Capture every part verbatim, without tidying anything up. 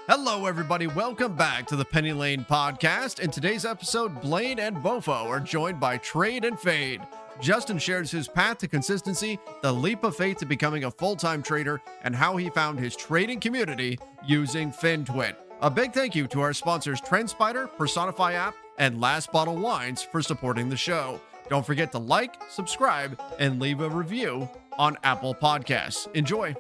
Hello, everybody. Welcome back to the Penny Lane podcast. In today's episode, Blaine and Bofo are joined by Trade and Fade. Justin shares his path to consistency, the leap of faith to becoming a full-time trader, and how he found his trading community using FinTwit. A big thank you to our sponsors TrendSpider, Personify app, and Last Bottle Wines for supporting the show. Don't forget to like, subscribe, and leave a review on Apple Podcasts. Enjoy.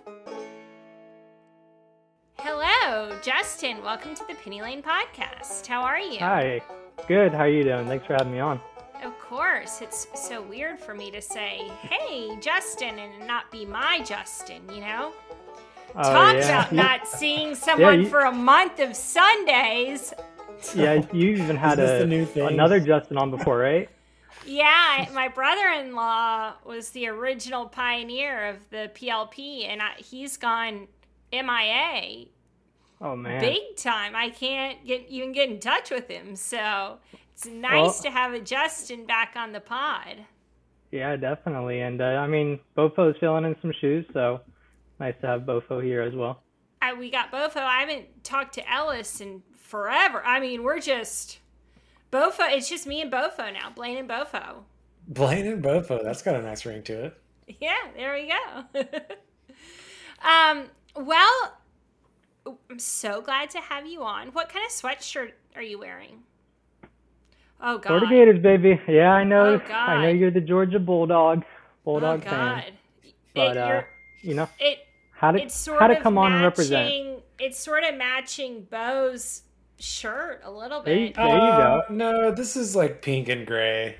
Hello, Justin. Welcome to the Penny Lane podcast. How are you? Hi. Good. How are you doing? Thanks for having me on. Of course. It's so weird for me to say, hey, Justin, and not be my Justin, you know? Oh, Talk yeah. about not seeing someone Yeah, you- for a month of Sundays. Yeah, you even had Is this a, the new thing? another Justin on before, right? Yeah, my brother-in-law was the original pioneer of the P L P, and I, he's gone M I A Oh, man. big time. I can't get even get in touch with him, so it's nice Well- to have a Justin back on the pod. Yeah, definitely. And, uh, I mean, Bofo's filling in some shoes, so nice to have Bofo here as well. I, we got Bofo. I haven't talked to Ellis in forever. I mean, we're just Bofo. It's just me and Bofo now. Blaine and Bofo. Blaine and Bofo. That's got a nice ring to it. Yeah, there we go. um. Well, I'm so glad to have you on. What kind of sweatshirt are you wearing? Oh God. Florida Gators, baby. Yeah, I know. Oh, God. I know you're the Georgia Bulldog, Bulldog oh fan. God. But, it, uh, you're- you know, it how to, it's sort how to of come on matching, and represent. It's sort of matching Bo's shirt a little There you, bit. there you Uh, go. No, this is like pink and gray.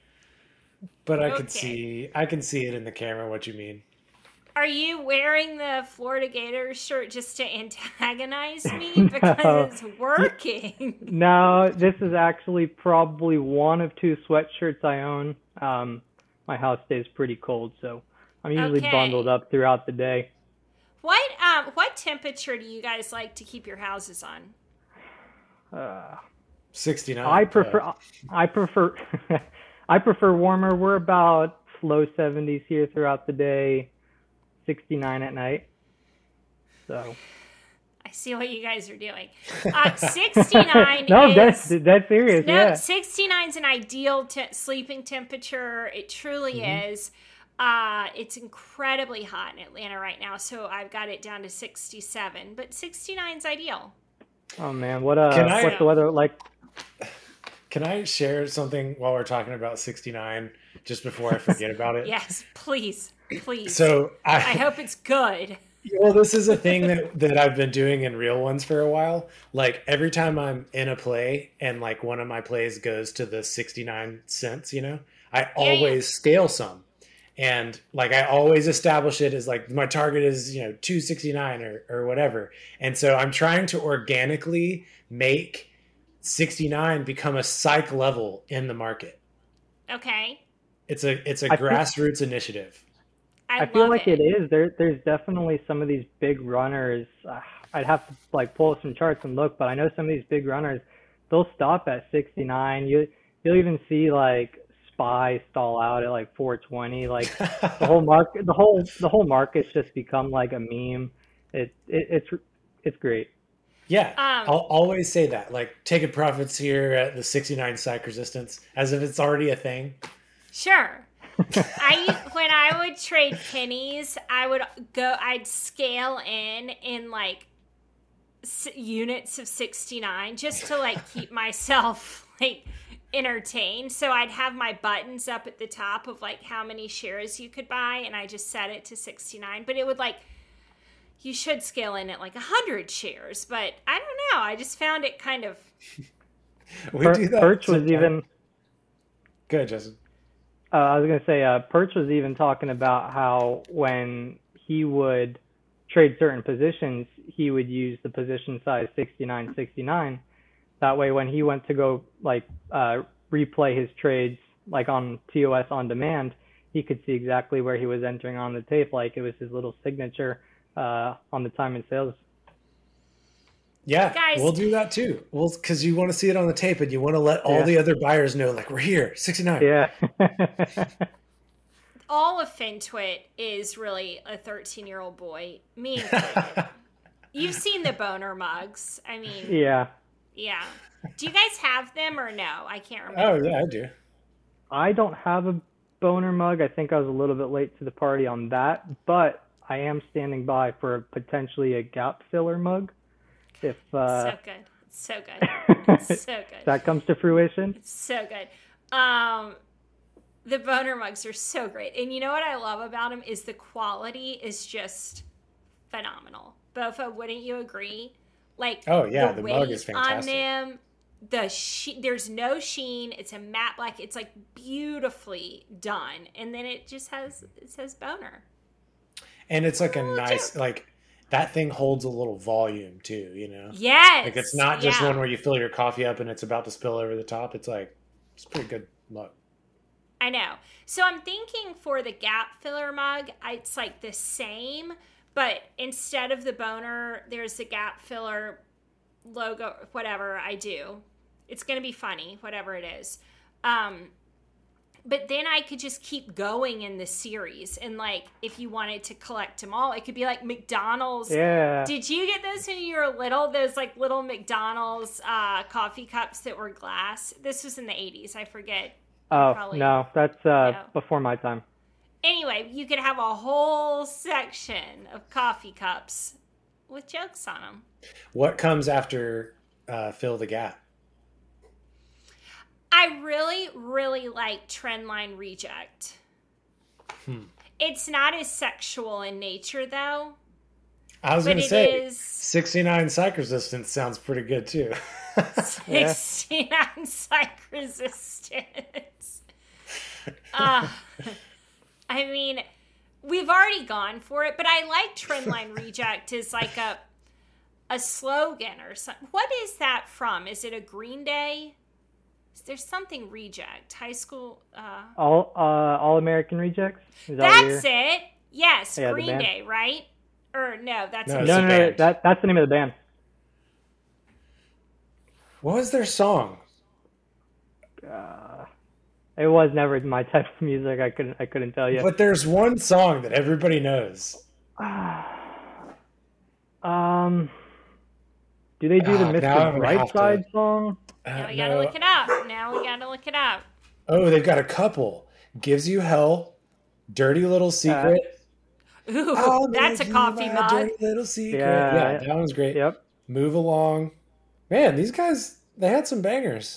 But I Okay. can see I can see it in the camera what you mean. Are you wearing the Florida Gators shirt just to antagonize me? Because it's working. No, this is actually probably one of two sweatshirts I own. Um, my house stays pretty cold, so I'm usually Okay. bundled up throughout the day. What um what temperature do you guys like to keep your houses on? Uh, sixty-nine. I prefer, I prefer, I prefer warmer. We're about low seventies here throughout the day, sixty-nine at night. So I see what you guys are doing. Uh, sixty-nine no, is that's that's serious. no Yeah, sixty-nine is an ideal te- sleeping temperature. It truly Mm-hmm. is. Uh, it's incredibly hot in Atlanta right now, so I've got it down to sixty-seven. But sixty-nine is ideal. oh man, what uh, Can I- what's the weather like? Can I share something while we're talking about sixty-nine just before I forget about it? Yes, please, please. So I, I hope it's good. well, this is a thing that, that I've been doing in real ones for a while. Like every time I'm in a play and like one of my plays goes to the sixty-nine cents, you know, I always scale some. And like I always establish it as like my target is, you know, two sixty-nine or, or whatever. And so I'm trying to organically make sixty-nine become a psych level in the market. Okay. It's a it's a I feel- grassroots initiative. I, I feel love like it. it is. There, there's definitely some of these big runners. Uh, I'd have to like pull up some charts and look, but I know some of these big runners, they'll stop at sixty-nine. You, you'll even see like Spy stall out at like four twenty. Like the whole market, the whole, the whole market's just become like a meme. It, it it's, it's great. Yeah, Um, I'll always say that. Like taking profits here at the sixty-nine psych resistance as if it's already a thing. Sure. I when I would trade pennies, I would go. I'd scale in in like s- units of sixty-nine just to like keep myself like entertained. So I'd have my buttons up at the top of like how many shares you could buy, and I just set it to sixty-nine. But it would like you should scale in at like a hundred shares, but I don't know. I just found it kind of We Per- do that. Perch was sometimes. even, Good, Justin. uh, I was gonna say, uh, Perch was even talking about how when he would trade certain positions, he would use the position size sixty-nine sixty-nine. That way, when he went to go like uh, replay his trades like on T O S on demand, he could see exactly where he was entering on the tape, like it was his little signature uh, on the time and sales. Yeah, Guys- we'll do that too. Well, because you want to see it on the tape and you want to let all Yeah. the other buyers know, like, we're here, sixty-nine. Yeah. all of FinTwit is really a thirteen-year-old boy. Me included. You've seen the Boner mugs. I mean, Yeah. yeah. Do you guys have them or no? I can't Oh remember. yeah, I do. I don't have a Boner mug. I think I was a little bit late to the party on that, but I am standing by for potentially a gap filler mug. If uh, So good. So good. So good. that comes to fruition. It's so good. Um, the Boner mugs are so great. And you know what I love about them is the quality is just phenomenal. Bofo, wouldn't you agree? Like, Oh, yeah, the the mug weight is on fantastic. them, the she- there's no sheen. It's a matte black. It's like beautifully done. And then it just has, it says Boner. And it's like a Oh, nice, joke. like, that thing holds a little volume too, you know? Yes. Like, it's not just yeah. one where you fill your coffee up and it's about to spill over the top. It's like, it's a pretty good mug. I know. So I'm thinking for the gap filler mug, it's like the same, but instead of the Boner, there's the gap filler logo, whatever I do. It's going to be funny, whatever it is. Um, but then I could just keep going in the series. And like, if you wanted to collect them all, it could be like McDonald's. Yeah. Did you get those when you were little? Those like little McDonald's uh, coffee cups that were glass? This was in the eighties. I forget. Oh, probably- no, that's uh, No. before my time. Anyway, you could have a whole section of coffee cups with jokes on them. What comes after uh, Fill the Gap? I really, really like Trendline Reject. Hmm. It's not as sexual in nature, though. I was But going to it say, is sixty-nine Psych Resistance sounds pretty good too. sixty-nine psych resistance. Uh, I mean, we've already gone for it, but I like Trendline Reject as like a a slogan or something. What is that from? Is it a Green Day? There's something Reject. High school. Uh, All uh, All American Rejects. Is that what that's you're- it. Yes, Yeah, the Green band. Day, right? Or no, that's No, a it's No, a no, no, band. that that's the name of the band. What was their song? Uh, it was never my type of music. I couldn't I couldn't tell you. But there's one song that everybody knows. um, do they do the Ah, now I'm Mister gonna have to- Brightside song? Uh, Now we gotta no. look it up. Now we gotta look it up. Oh, they've got a couple. Gives You Hell, Dirty Little Secret. Ooh, I'll that's a give you coffee my mug. Dirty Little Secret. Yeah. Yeah, that one's great. Yep. Move Along. Man, these guys, they had some bangers.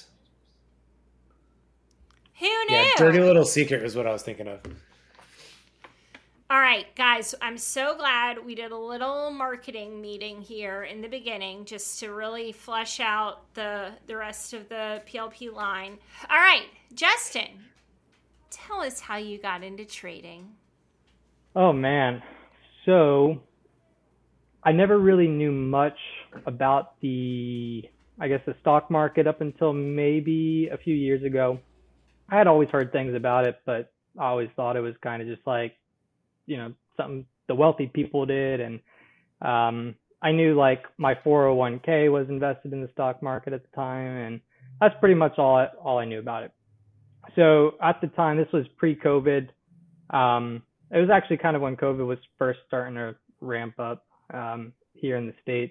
Who knew? Yeah, Dirty Little Secret is what I was thinking of. All right, guys, I'm so glad we did a little marketing meeting here in the beginning just to really flesh out the the rest of the P L P line. All right, Justin, tell us how you got into trading. Oh man. So I never really knew much about the I guess the stock market up until maybe a few years ago. I had always heard things about it, but I always thought it was kind of just like, you know, something the wealthy people did. And um, I knew like my four oh one k was invested in the stock market at the time. And that's pretty much all I, all I knew about it. So at the time, this was pre-COVID. Um, it was actually kind of when COVID was first starting to ramp up um, here in the States.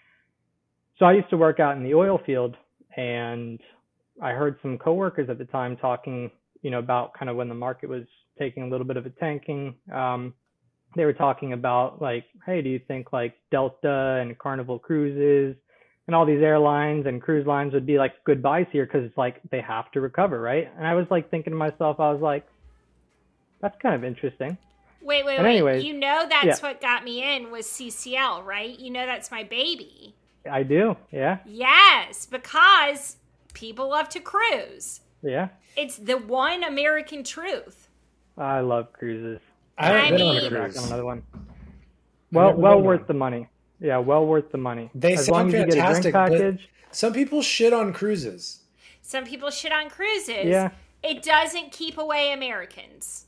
So I used to work out in the oil field, and I heard some coworkers at the time talking, you know, about kind of when the market was taking a little bit of a tanking. Um, they were talking about like, hey, do you think like Delta and Carnival Cruises and all these airlines and cruise lines would be like good buys here because it's like they have to recover, right? And I was like thinking to myself, I was like, that's kind of interesting. Wait, wait, And wait. anyways, you know that's yeah. what got me in was C C L, right? You know that's my baby. I do, yeah, Yes, because people love to cruise. yeah. It's the one American truth. I love cruises. I haven't I been on mean- a Back cruise. on another one. Well, never well been worth one. the money. Yeah, well worth the money. They as long sound as you get a drink fantastic, but- package. Some people shit on cruises. Some people shit on cruises. Yeah. It doesn't keep away Americans.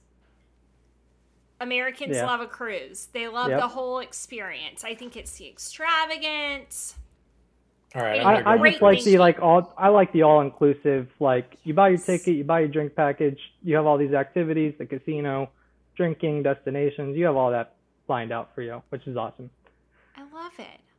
Americans Yeah. love a cruise. They love Yep. the whole experience. I think it's the extravagance. All right, I- I'm I, gonna I go Great just like the thinking. like all. I like the all inclusive. Like you buy your ticket, you buy your drink package. You have all these activities, the casino, drinking, destinations. You have all that lined out for you, which is awesome. I love it.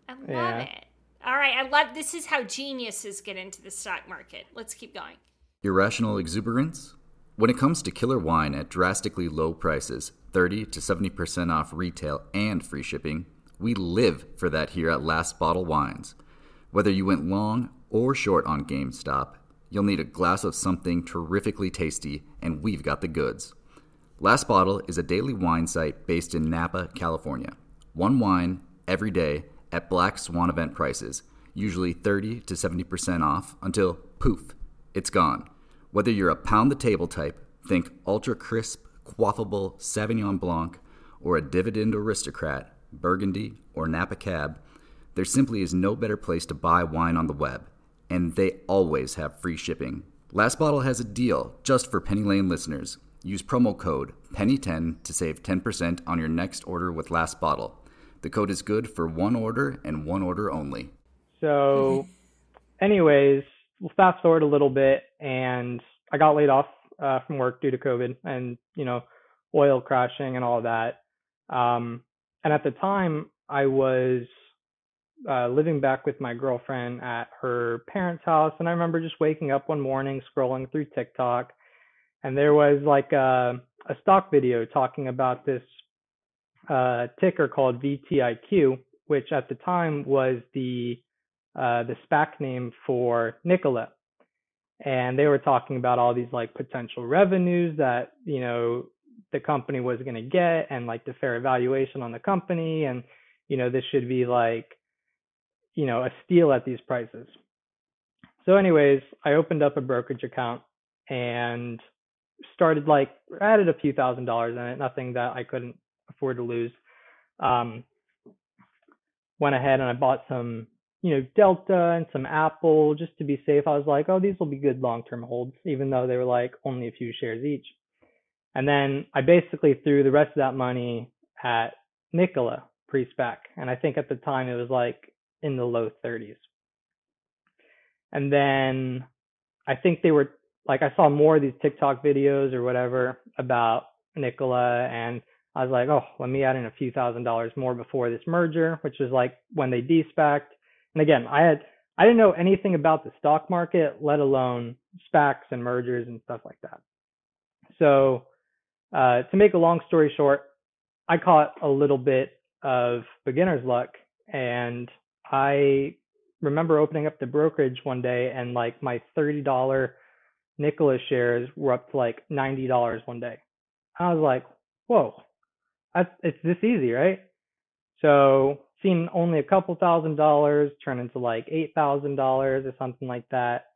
I love Yeah. it. All right, I love this is how geniuses get into the stock market. Let's keep going. Irrational exuberance? When it comes to killer wine at drastically low prices, thirty to seventy percent off retail and free shipping, we live for that here at Last Bottle Wines. Whether you went long or short on GameStop, you'll need a glass of something terrifically tasty, and we've got the goods. Last Bottle is a daily wine site based in Napa, California. One wine every day at Black Swan event prices, usually thirty to seventy percent off until, poof, it's gone. Whether you're a pound-the-table type, think ultra-crisp, quaffable Sauvignon Blanc, or a dividend aristocrat, Burgundy, or Napa Cab, there simply is no better place to buy wine on the web, and they always have free shipping. Last Bottle has a deal just for Penny Lane listeners. Use promo code penny ten to save ten percent on your next order with Last Bottle. The code is good for one order and one order only. So, anyways, we'll fast forward a little bit, and I got laid off uh, from work due to COVID and, you know, oil crashing and all that. Um, and at the time, I was uh, living back with my girlfriend at her parents' house, and I remember just waking up one morning, scrolling through TikTok, and there was like a, a stock video talking about this uh, ticker called V T I Q, which at the time was the uh, the SPAC name for Nikola. And they were talking about all these like potential revenues that, you know, the company was going to get, and like the fair valuation on the company. And, you know, this should be like, you know, a steal at these prices. So anyways, I opened up a brokerage account and started like, added a few thousand dollars in it, nothing that I couldn't afford to lose. Um, went ahead and I bought some, you know, Delta and some Apple just to be safe. I was like, oh, these will be good long-term holds, even though they were like only a few shares each. And then I basically threw the rest of that money at Nikola pre-SPAC. And I think at the time it was like in the low thirties. And then I think they were like, I saw more of these TikTok videos or whatever about Nikola, and I was like, oh, let me add in a few thousand dollars more before this merger, which was like when they de-SPACed. And again, I had I didn't know anything about the stock market, let alone SPACs and mergers and stuff like that. So uh, to make a long story short, I caught a little bit of beginner's luck, and I remember opening up the brokerage one day, and like my thirty dollars Nikola shares were up to like ninety dollars one day. I was like, whoa, that's, it's this easy, right? So seen only a couple thousand dollars turn into like eight thousand dollars or something like that.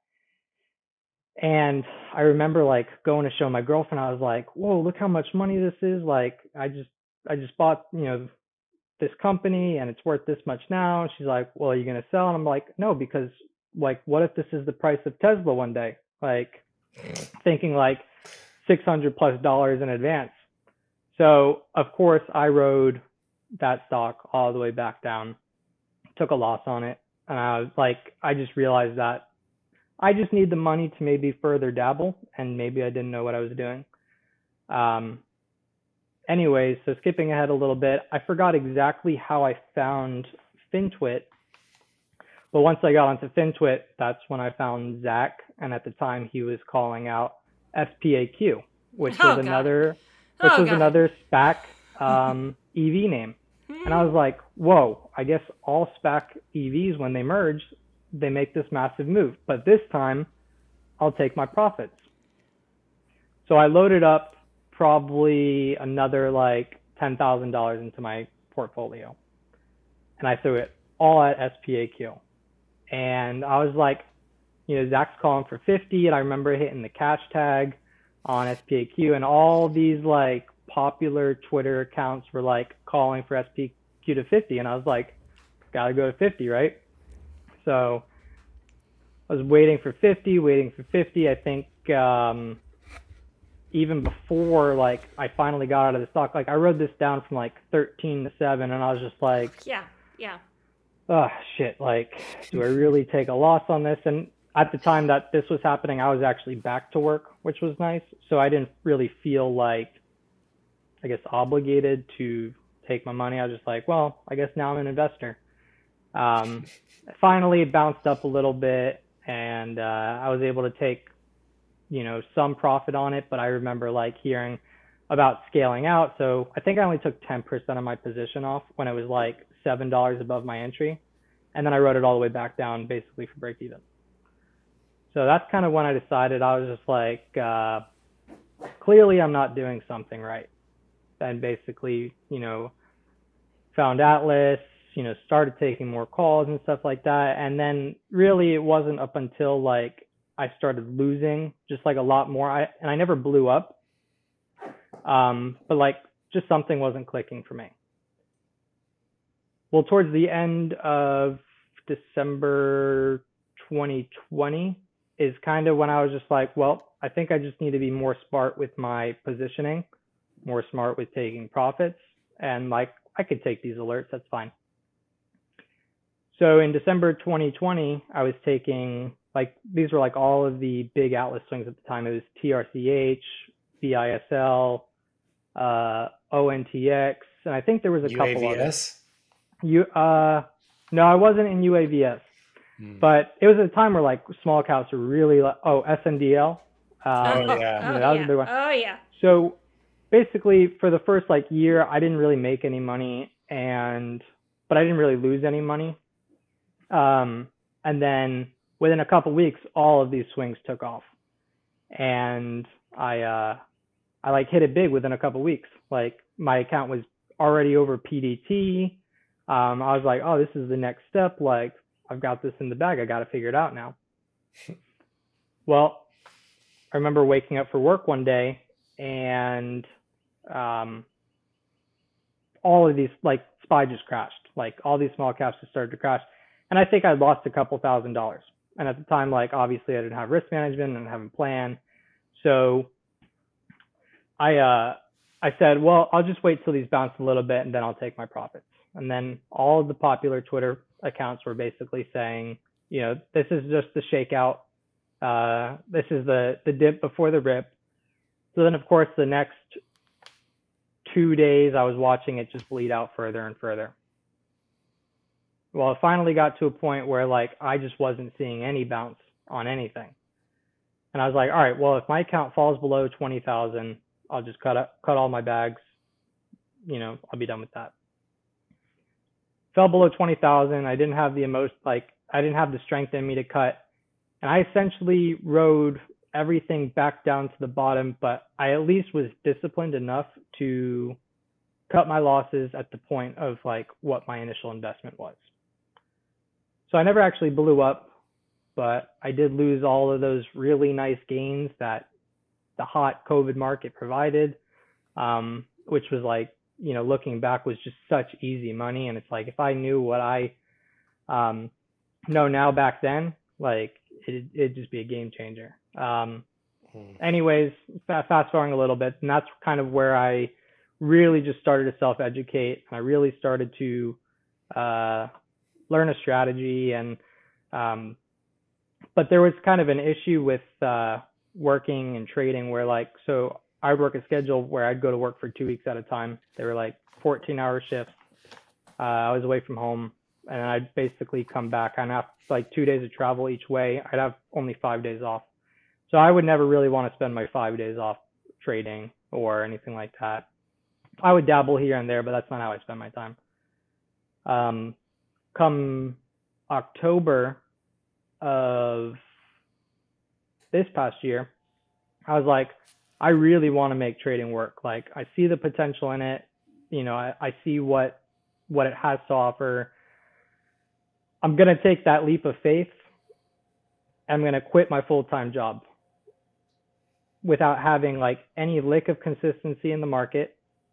And I remember like going to show my girlfriend, I was like, whoa, look how much money this is. Like, I just, I just bought, you know, this company and it's worth this much now. And she's like, well, are you going to sell? And I'm like, no, because like, what if this is the price of Tesla one day? Like thinking like six hundred plus dollars in advance. So of course I rode that stock all the way back down, took a loss on it. And I was like, I just realized that I just need the money to maybe further dabble, and maybe I didn't know what I was doing. Um, anyways, so skipping ahead a little bit, I forgot exactly how I found FinTwit. But once I got onto FinTwit, that's when I found Zach. And at the time he was calling out S P A Q, which Oh, was God. another, which Oh, was God. another SPAC um, E V name. And I was like, whoa, I guess all SPAC E Vs, when they merge, they make this massive move. But this time, I'll take my profits. So I loaded up probably another like ten thousand dollars into my portfolio. And I threw it all at S P A Q. And I was like, you know, Zach's calling for fifty. And I remember hitting the cash tag on S P A Q. And all these like popular Twitter accounts were like calling for S P A Q to fifty. And I was like, gotta go to fifty, right? So I was waiting for fifty, waiting for fifty. I think um, even before like I finally got out of the stock, like I wrote this down from like thirteen to seven, and I was just like, Yeah, yeah. oh shit, like, do I really take a loss on this? And at the time that this was happening, I was actually back to work, which was nice. So I didn't really feel like, I guess, obligated to take my money. I was just like, well, I guess now I'm an investor. Um, finally, it bounced up a little bit, and uh, I was able to take, you know, some profit on it. But I remember like hearing about scaling out. So I think I only took ten percent of my position off when it was like seven dollars above my entry. And then I wrote it all the way back down basically for break even. So that's kind of when I decided. I was just like, uh, clearly I'm not doing something right. And basically, you know, found Atlas, you know, started taking more calls and stuff like that. And then really it wasn't up until like I started losing just like a lot more. I, and I never blew up. Um, but like just something wasn't clicking for me. Well, towards the end of December twenty twenty is kind of when I was just like, well, I think I just need to be more smart with my positioning, more smart with taking profits. And like, I could take these alerts, that's fine. So in December twenty twenty, I was taking like, these were like all of the big Atlas swings at the time. It was T R C H, B I S L, uh, O N T X, and I think there was a U A V S? couple others. You, uh, no, I wasn't in U A V S, hmm. but it was a time where like small caps were really, like, oh, S N D L. Um, oh, yeah. Oh, that yeah. was a big one. Oh, yeah. So basically for the first like year, I didn't really make any money and, but I didn't really lose any money. Um, and then within a couple weeks, all of these swings took off and I, uh, I like hit it big within a couple weeks. Like my account was already over P D T. Um, I was like, oh, this is the next step. Like, I've got this in the bag. I got to figure it out now. Well, I remember waking up for work one day and um, all of these, like, S P Y just crashed. Like, all these small caps just started to crash. And I think I lost a couple thousand dollars. And at the time, like, obviously I didn't have risk management and I didn't have a plan. So I, uh, I said, well, I'll just wait till these bounce a little bit and then I'll take my profits. And then all of the popular Twitter accounts were basically saying, you know, this is just the shakeout. Uh, this is the, the dip before the rip. So then, of course, the next two days I was watching it just bleed out further and further. Well, it finally got to a point where like I just wasn't seeing any bounce on anything. And I was like, all right, well, if my account falls below twenty thousand, I'll just cut up, cut all my bags. You know, I'll be done with that. Fell below twenty thousand. I didn't have the most, like, I didn't have the strength in me to cut. And I essentially rode everything back down to the bottom, but I at least was disciplined enough to cut my losses at the point of like what my initial investment was. So I never actually blew up, but I did lose all of those really nice gains that the hot COVID market provided, um, which was like, you know, looking back was just such easy money. And it's like, if I knew what I um, know now back then, like it, it'd just be a game changer. Um, hmm. Anyways, fast forwarding a little bit, and that's kind of where I really just started to self-educate. And I really started to uh, learn a strategy. And, um, but there was kind of an issue with uh, working and trading where like, so I would work a schedule where I'd go to work for two weeks at a time. They were like fourteen hour shifts. Uh, I was away from home and I'd basically come back. I'd have like two days of travel each way. I'd have only five days off. So I would never really want to spend my five days off trading or anything like that. I would dabble here and there, but that's not how I spend my time. Um, come October of this past year, I was like, I really want to make trading work. Like I see the potential in it. You know, I, I see what, what it has to offer. I'm going to take that leap of faith. I'm going to quit my full-time job without having like any lick of consistency in the market.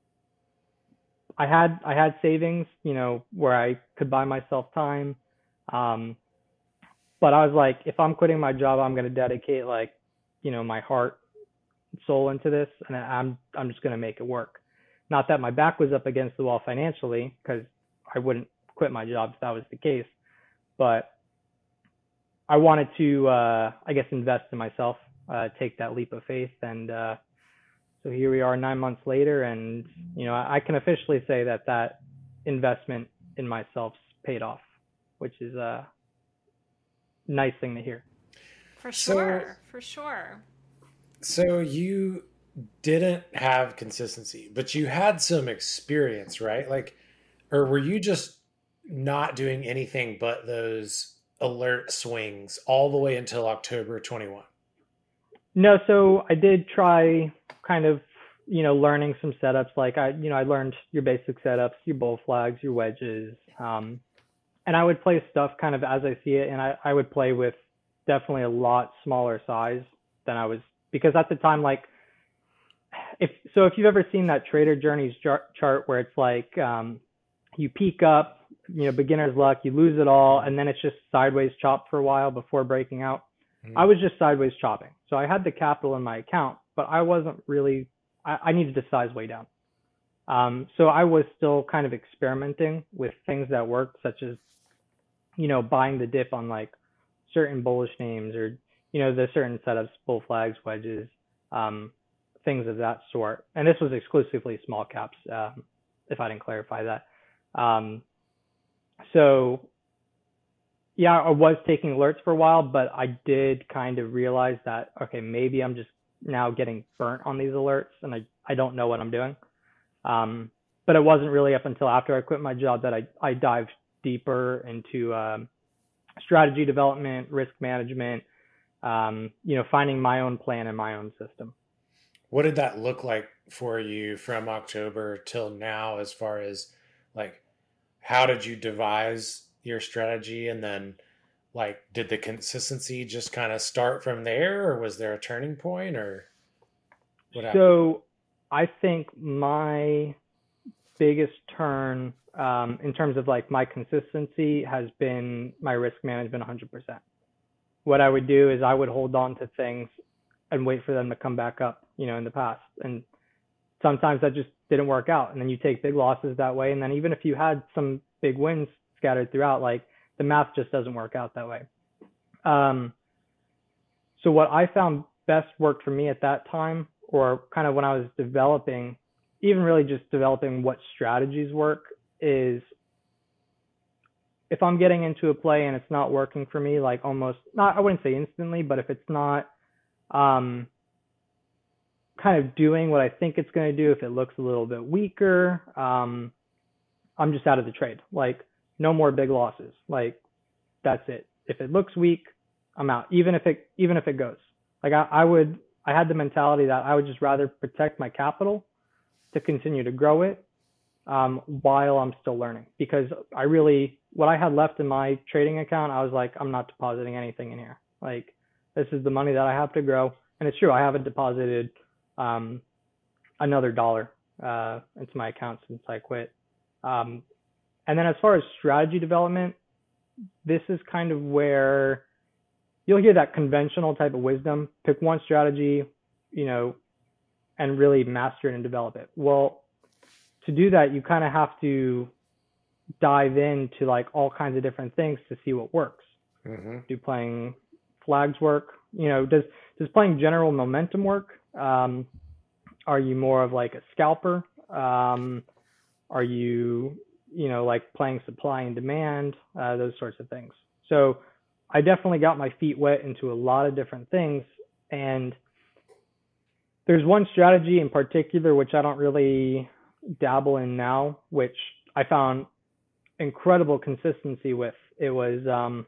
I had, I had savings, you know, where I could buy myself time. Um, but I was like, if I'm quitting my job, I'm going to dedicate like, you know, my heart, soul into this, and I'm I'm just going to make it work. Not that my back was up against the wall financially, because I wouldn't quit my job if that was the case, but I wanted to, uh, I guess, invest in myself, uh, take that leap of faith, and uh, so here we are nine months later, and you know I, I can officially say that that investment in myself's paid off. which is a nice thing to hear. For sure, so, for sure. So you didn't have consistency, but you had some experience, right? Like, or were you just not doing anything but those alert swings all the way until October twenty-one? No, so I did try kind of, you know, learning some setups. Like I, you know, I learned your basic setups, your bull flags, your wedges, um, and I would play stuff kind of as I see it. And I, I would play with definitely a lot smaller size than I was, because at the time, like, if so, if you've ever seen that Trader Journeys chart, chart where it's like um, you peak up, you know, beginner's luck, you lose it all, and then it's just sideways chop for a while before breaking out. I was just sideways chopping. So I had the capital in my account, but I wasn't really, I, I needed to size way down. Um, so I was still kind of experimenting with things that worked, such as, you know, buying the dip on like certain bullish names, or, you know, the certain setups, bull flags, wedges, um, things of that sort. And this was exclusively small caps, um, if I didn't clarify that. Um, so yeah, I was taking alerts for a while, but I did kind of realize that, okay, maybe I'm just now getting burnt on these alerts and I, I don't know what I'm doing. Um, but it wasn't really up until after I quit my job that I, I dived deeper into um, strategy development, risk management, um, you know, finding my own plan and my own system. What did that look like for you from October till now, as far as like, how did you devise your strategy, and then like did the consistency just kind of start from there, or was there a turning point, or what happened? So I think my biggest turn um, in terms of like my consistency has been my risk management one hundred percent. What I would do is I would hold on to things and wait for them to come back up, you know, in the past. And sometimes that just didn't work out. And then you take big losses that way. And then even if you had some big wins scattered throughout, like the math just doesn't work out that way. Um, so what I found best worked for me at that time, or kind of when I was developing, even really just developing what strategies work, is if I'm getting into a play and it's not working for me, like almost not, I wouldn't say instantly, but if it's not um, kind of doing what I think it's going to do, if it looks a little bit weaker, um, I'm just out of the trade. Like, no more big losses. Like, that's it. If it looks weak, I'm out. Even if it, even if it goes. Like I, I would, I had the mentality that I would just rather protect my capital to continue to grow it um, while I'm still learning. Because I really, what I had left in my trading account, I was like, I'm not depositing anything in here. Like, this is the money that I have to grow. And it's true, I haven't deposited um, another dollar uh, into my account since I quit. Um, and then as far as strategy development, this is kind of where you'll hear that conventional type of wisdom, pick one strategy, you know, and really master it and develop it. Well, to do that, you kind of have to dive into like all kinds of different things to see what works. Mm-hmm. Do playing flags work? You know, does, does playing general momentum work? Um, are you more of like a scalper? Um, are you, you know, like playing supply and demand, uh, those sorts of things. So I definitely got my feet wet into a lot of different things. And there's one strategy in particular, which I don't really dabble in now, which I found incredible consistency with. It was um,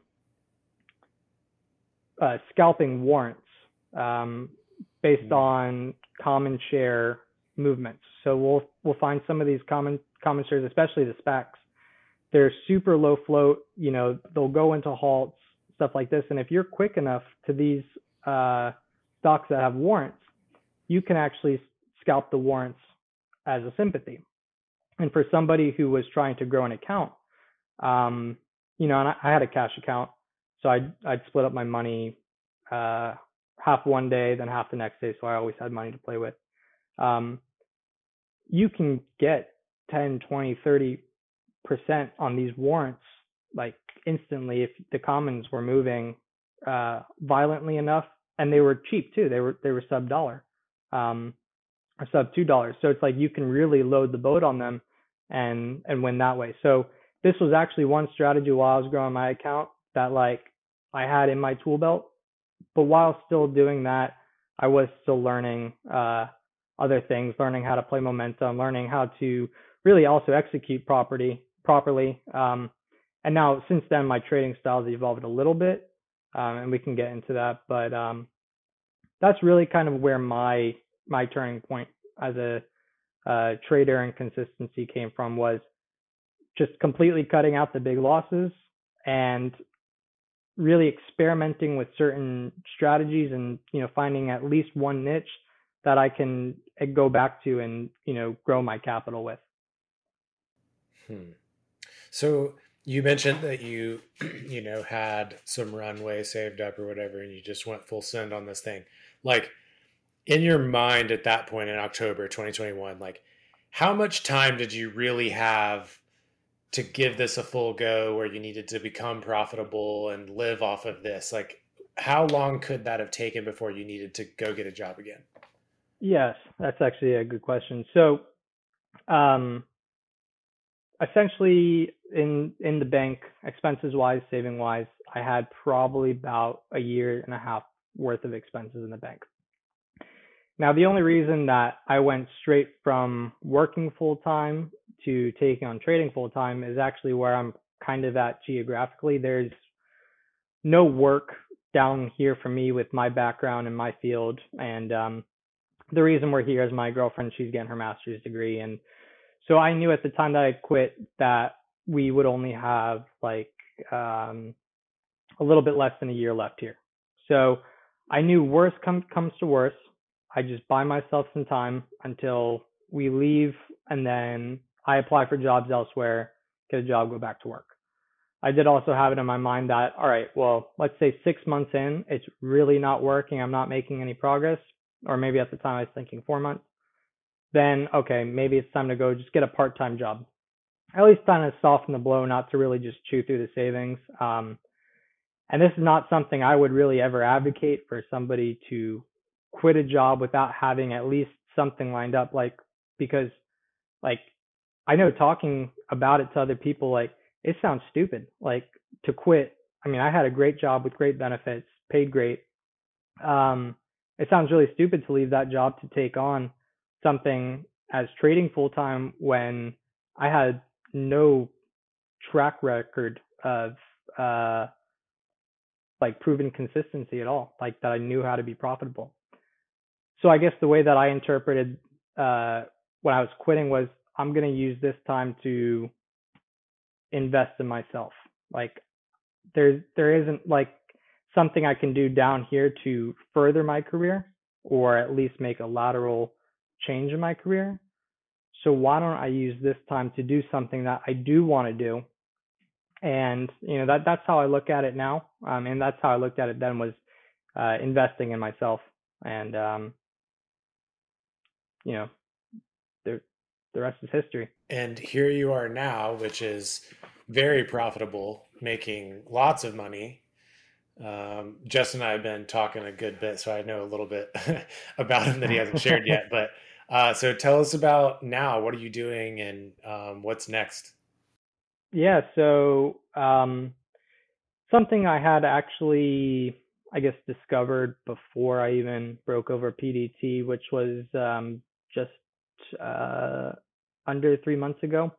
uh, scalping warrants um, based mm-hmm. on common share movements. So we'll we'll find some of these common common shares, especially the SPACs. They're super low float. You know, they'll go into halts, stuff like this. And if you're quick enough to these uh, stocks that have warrants, you can actually scalp the warrants as a sympathy. And for somebody who was trying to grow an account, um, you know, and I, I had a cash account, so I'd I'd split up my money uh, half one day, then half the next day. So I always had money to play with. Um, you can get ten, twenty, thirty percent on these warrants like instantly if the commons were moving uh, violently enough, and they were cheap too. They were they were sub dollar um, or sub two dollars. So it's like you can really load the boat on them and and win that way. So this was actually one strategy while I was growing my account that like I had in my tool belt. But while still doing that, I was still learning uh, other things, learning how to play momentum, learning how to really also execute property properly. Um, and now since then, my trading styles evolved a little bit, um, and we can get into that. But um, that's really kind of where my my turning point as a uh, trader and consistency came from, was just completely cutting out the big losses and really experimenting with certain strategies, and you know finding at least one niche that I can go back to and you know grow my capital with. Hmm. So you mentioned that you you know had some runway saved up or whatever, and you just went full send on this thing. Like, in your mind at that point in October twenty twenty-one, like how much time did you really have to give this a full go, where you needed to become profitable and live off of this? Like, how long could that have taken before you needed to go get a job again? Yes, that's actually a good question. So, um, essentially, in in the bank, expenses wise, saving wise, I had probably about a year and a half worth of expenses in the bank. Now, the only reason that I went straight from working full time to taking on trading full time is actually where I'm kind of at geographically. There's no work down here for me with my background and my field. And um, the reason we're here is my girlfriend, she's getting her master's degree. And so I knew at the time that I'd quit that we would only have like um, a little bit less than a year left here. So I knew worst com- comes to worst, I just buy myself some time until we leave, and then I apply for jobs elsewhere, get a job, go back to work. I did also have it in my mind that, all right, well, let's say six months in, it's really not working, I'm not making any progress, or maybe at the time I was thinking four months, then, okay, maybe it's time to go just get a part-time job. At least kind of soften the blow, not to really just chew through the savings. Um, and this is not something I would really ever advocate for somebody to quit a job without having at least something lined up, like, because like I know talking about it to other people, like it sounds stupid, like to quit. I mean, I had a great job with great benefits, paid great. Um, it sounds really stupid to leave that job to take on something as trading full time when I had no track record of uh, like proven consistency at all, like that I knew how to be profitable. So I guess the way that I interpreted uh, when I was quitting was, I'm going to use this time to invest in myself. Like there's, there isn't like something I can do down here to further my career, or at least make a lateral change in my career. So why don't I use this time to do something that I do want to do? And, you know, that that's how I look at it now. Um, and that's how I looked at it then, was uh, investing in myself. And, um, you know, the the rest is history. And here you are now, which is very profitable, making lots of money. Um, Justin and I have been talking a good bit, so I know a little bit about him that he hasn't shared yet. But uh, so tell us about now. What are you doing, and um, what's next? Yeah, so um, something I had actually, I guess, discovered before I even broke over P D T, which was um, just uh, under three months ago,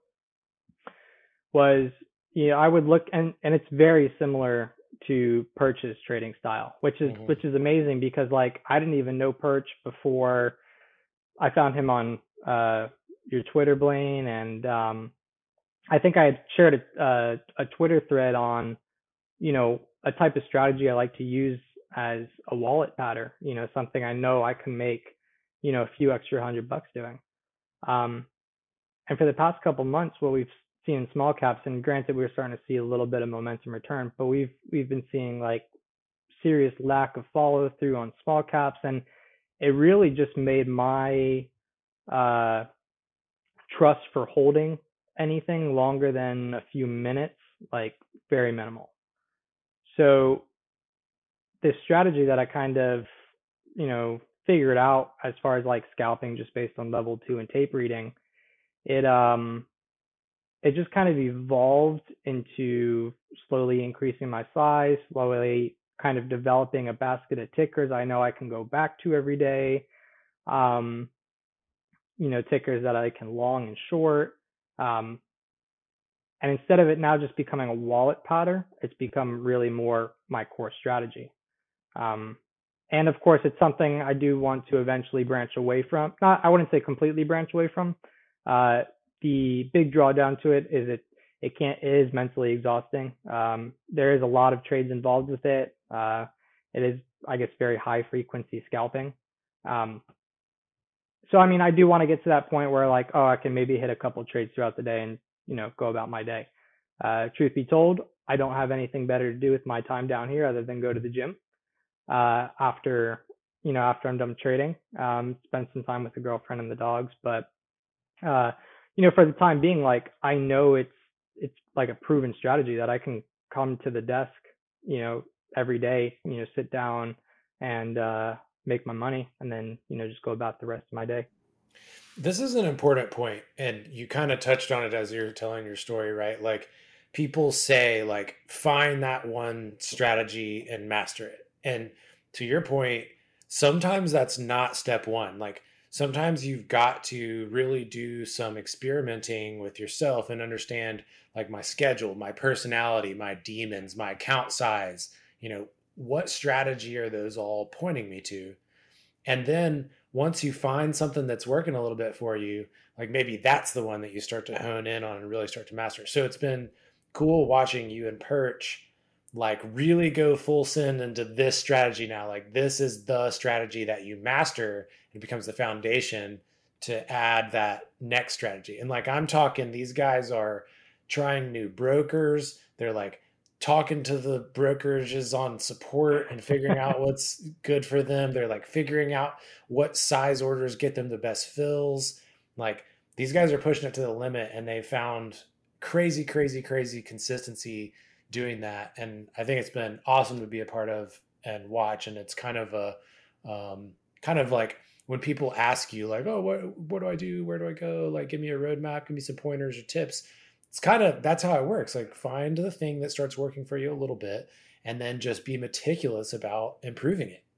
was, you know, I would look, and, and it's very similar to Perch's trading style, which is, mm-hmm. which is amazing, because like, I didn't even know Perch before I found him on uh, your Twitter, Blaine. And um, I think I had shared a, uh, a Twitter thread on, you know, a type of strategy I like to use as a wallet pattern, you know, something I know I can make, you know, a few extra hundred bucks doing. Um, and for the past couple months, what we've seen in small caps, and granted, we we're starting to see a little bit of momentum return, but we've we've been seeing like serious lack of follow through on small caps, and it really just made my uh, trust for holding anything longer than a few minutes like very minimal. So this strategy that I kind of, you know, figured out as far as like scalping just based on level two and tape reading, it um it just kind of evolved into slowly increasing my size, slowly kind of developing a basket of tickers I know I can go back to every day. Um, you know, tickers that I can long and short. Um, and instead of it now just becoming a wallet powder, it's become really more my core strategy. Um, and of course, it's something I do want to eventually branch away from. Not, I wouldn't say completely branch away from. Uh, the big drawdown to it is it it can't it is mentally exhausting. Um, there is a lot of trades involved with it. Uh, it is, I guess, very high frequency scalping. Um, so I mean, I do want to get to that point where like, oh, I can maybe hit a couple trades throughout the day and you know go about my day. Uh, truth be told, I don't have anything better to do with my time down here other than go to the gym. Uh, after you know after I'm done trading, um, spend some time with the girlfriend and the dogs. But uh, you know, for the time being, like I know it's it's like a proven strategy that I can come to the desk, you know, every day, you know, sit down and uh, make my money, and then you know just go about the rest of my day. This is an important point, and you kind of touched on it as you're telling your story, right? Like people say, like find that one strategy and master it. And to your point, sometimes that's not step one. Like sometimes you've got to really do some experimenting with yourself and understand like my schedule, my personality, my demons, my account size, you know, what strategy are those all pointing me to? And then once you find something that's working a little bit for you, like maybe that's the one that you start to hone in on and really start to master. So it's been cool watching you and Perch like really go full send into this strategy now. Like this is the strategy that you master. It becomes the foundation to add that next strategy. And like I'm talking, these guys are trying new brokers. They're like talking to the brokerages on support and figuring out what's good for them. They're like figuring out what size orders get them the best fills. Like these guys are pushing it to the limit, and they found crazy, crazy, crazy consistency doing that. And I think it's been awesome to be a part of and watch. And it's kind of a, um, kind of like when people ask you like, oh, what, what do I do? Where do I go? Like, give me a roadmap, give me some pointers or tips. It's kind of, that's how it works. Like find the thing that starts working for you a little bit and then just be meticulous about improving it.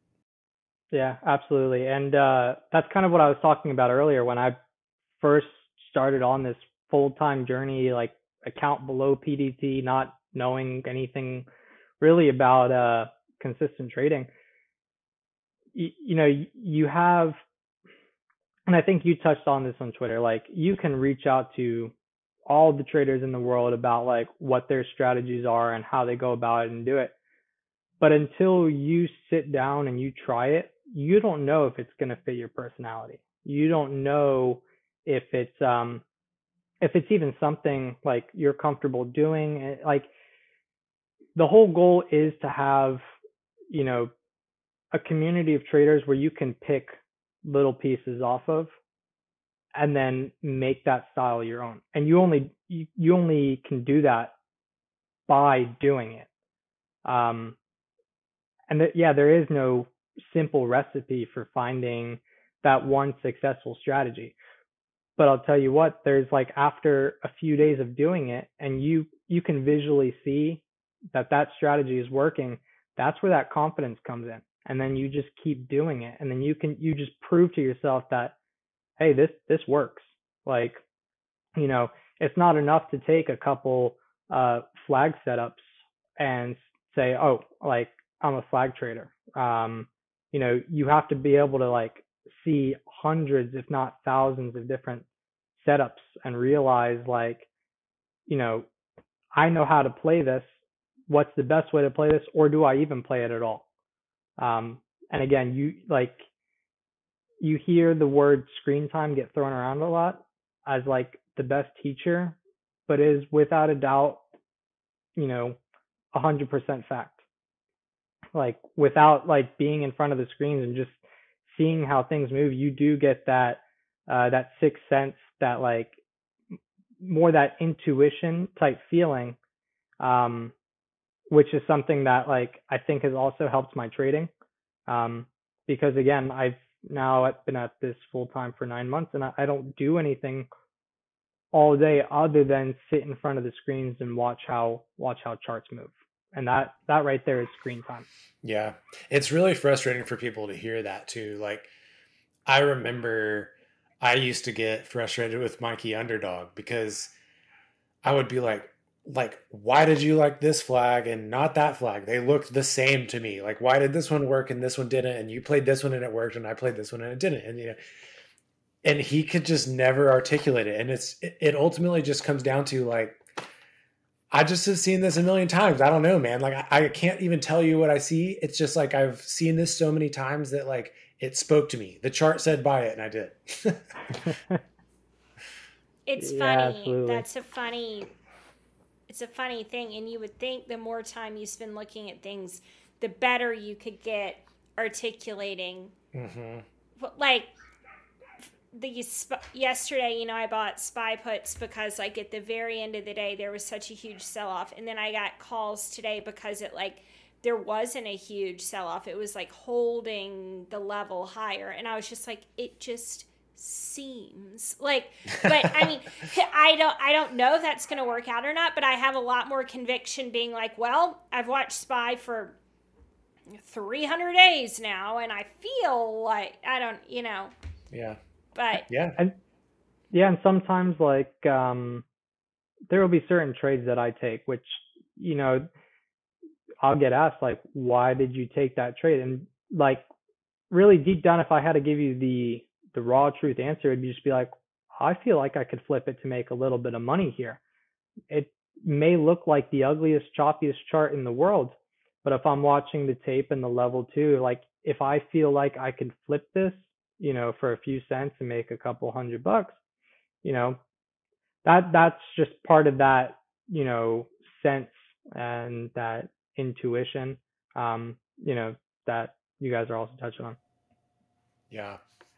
Yeah, absolutely. And uh, that's kind of what I was talking about earlier when I first started on this full-time journey, like account below P D T, not knowing anything really about uh, consistent trading. You, you know, you have, and I think you touched on this on Twitter, like you can reach out to all the traders in the world about like what their strategies are and how they go about it and do it. But until you sit down and you try it, you don't know if it's going to fit your personality. You don't know if it's, um, if it's even something like you're comfortable doing. Like the whole goal is to have, you know, a community of traders where you can pick little pieces off of and then make that style your own. And you only, you, you only can do that by doing it. Um, and th- yeah, there is no simple recipe for finding that one successful strategy. But I'll tell you what, there's like after a few days of doing it and you, you can visually see that that strategy is working, that's where that confidence comes in. And then you just keep doing it. And then you can, you just prove to yourself that, hey, this, this works. Like, you know, it's not enough to take a couple uh, flag setups and say, oh, like I'm a flag trader. Um, you know, you have to be able to like see hundreds, if not thousands of different setups and realize like, you know, I know how to play this. What's the best way to play this? Or do I even play it at all? Um, and again, you like, you hear the word screen time get thrown around a lot as like the best teacher, but is without a doubt, you know, a hundred percent fact. Like without like being in front of the screens and just seeing how things move, you do get that, uh, that sixth sense, that like more that intuition type feeling, um, which is something that like I think has also helped my trading. Um, because again, I've now been at this full time for nine months and I, I don't do anything all day other than sit in front of the screens and watch how watch how charts move. And that that right there is screen time. Yeah. It's really frustrating for people to hear that too. Like, I remember I used to get frustrated with Mikey Underdog because I would be like, like, why did you like this flag and not that flag? They looked the same to me. Like, why did this one work and this one didn't? And you played this one and it worked, and I played this one and it didn't. And, you know, and he could just never articulate it. And it's, it ultimately just comes down to like, I just have seen this a million times. I don't know, man. Like, I, I can't even tell you what I see. It's just like, I've seen this so many times that like, it spoke to me. The chart said buy it and I did. It's Yeah, funny. absolutely. That's a funny, it's a funny thing. And you would think the more time you spend looking at things, the better you could get articulating. Mm-hmm. Like, the yesterday, you know, I bought SPY puts because like at the very end of the day there was such a huge sell-off, and then I got calls today because it like there wasn't a huge sell-off. It was like holding the level higher, and I was just like, it just seems like, but I mean, I don't I don't know if that's going to work out or not, but I have a lot more conviction being like, well, I've watched SPY for three hundred days now, and I feel like I don't, you know. Yeah. But Yeah. And yeah, and sometimes like um there will be certain trades that I take, which, you know, I'll get asked like, why did you take that trade? And like really deep down, if I had to give you the the raw truth answer, it'd just be like, I feel like I could flip it to make a little bit of money here. It may look like the ugliest, choppiest chart in the world, but if I'm watching the tape and the level two, like if I feel like I could flip this, you know, for a few cents and make a couple hundred bucks, you know, that that's just part of that, you know, sense and that intuition, um, you know, that you guys are also touching on. Yeah.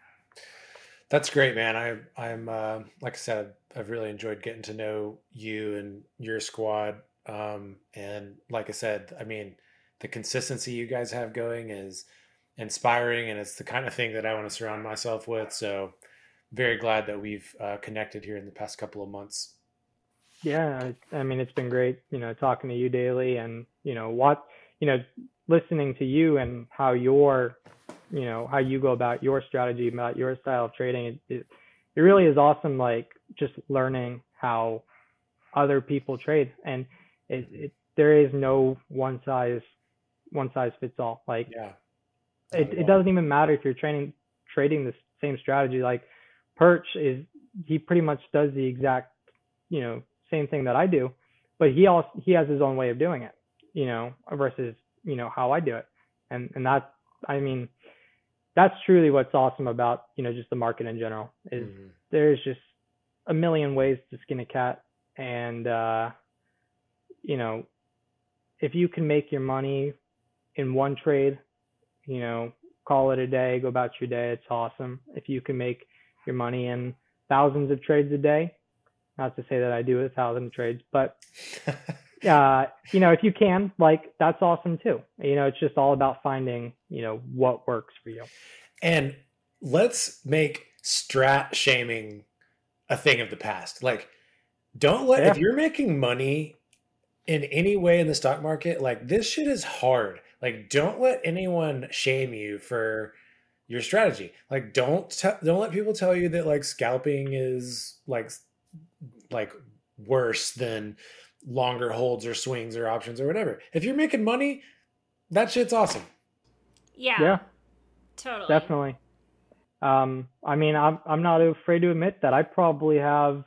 That's great, man. I, I'm, uh, like I said, I've really enjoyed getting to know you and your squad. Um, and like I said, I mean, the consistency you guys have going is inspiring, and it's the kind of thing that I want to surround myself with. So very glad that we've uh, connected here in the past couple of months. Yeah, I, I mean, it's been great, you know, talking to you daily, and, you know, what, you know, listening to you and how your, you know, how you go about your strategy, about your style of trading. It, it, it really is awesome, like just learning how other people trade. And it, it there is no one size, one size fits all. Like, Yeah. It, it doesn't even matter if you're training trading the same strategy. Like Perch is, he pretty much does the exact, you know, same thing that I do, but he also he has his own way of doing it, you know, versus, you know, how I do it. And and that, I mean, that's truly what's awesome about, you know, just the market in general is Mm-hmm. there's just a million ways to skin a cat. And uh, you know, if you can make your money in one trade, you know, call it a day, go about your day, it's awesome. If you can make your money in thousands of trades a day, not to say that I do a thousand trades, but uh, you know, if you can, like, that's awesome too. You know, it's just all about finding, you know, what works for you. And let's make strat shaming a thing of the past. Like, don't let, Yeah. if you're making money in any way in the stock market, like, this shit is hard. Like, don't let anyone shame you for your strategy. Like, don't te- don't let people tell you that like scalping is like like worse than longer holds or swings or options or whatever. If you're making money, that shit's awesome. yeah, Yeah, totally. definitely. Um, I mean, I'm I'm not afraid to admit that I probably have,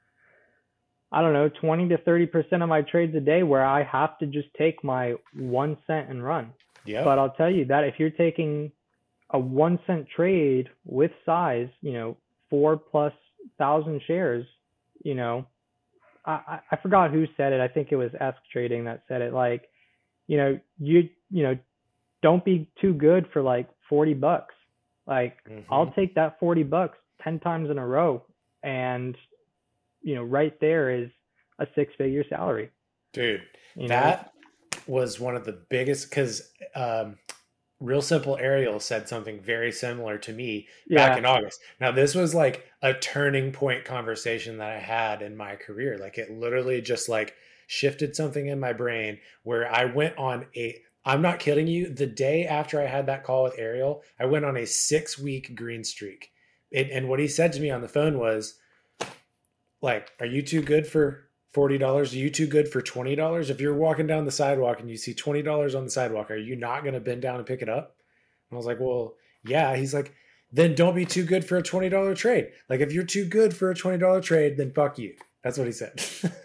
I don't know, twenty to thirty percent of my trades a day where I have to just take my one cent and run. Yeah. But I'll tell you that if you're taking a one cent trade with size, you know, four plus thousand shares, you know, I, I forgot who said it. I think it was Ask Trading that said it. Like, you know, you, you know, don't be too good for like forty bucks. Like, Mhm. I'll take that forty bucks ten times in a row. And, you know, right there is a six figure salary. Dude, You know? that was one of the biggest, because um, Real Simple Ariel said something very similar to me Yeah. back in August. Now, this was like a turning point conversation that I had in my career. Like it literally just like shifted something in my brain where I went on a, I'm not kidding you, the day after I had that call with Ariel, I went on a six week green streak. It, and what he said to me on the phone was like, are you too good for forty dollars? Are you too good for twenty dollars? If you're walking down the sidewalk and you see twenty dollars on the sidewalk, are you not going to bend down and pick it up? And I was like, well, yeah. He's like, then don't be too good for a twenty dollars trade. Like if you're too good for a twenty dollars trade, then fuck you. That's what he said.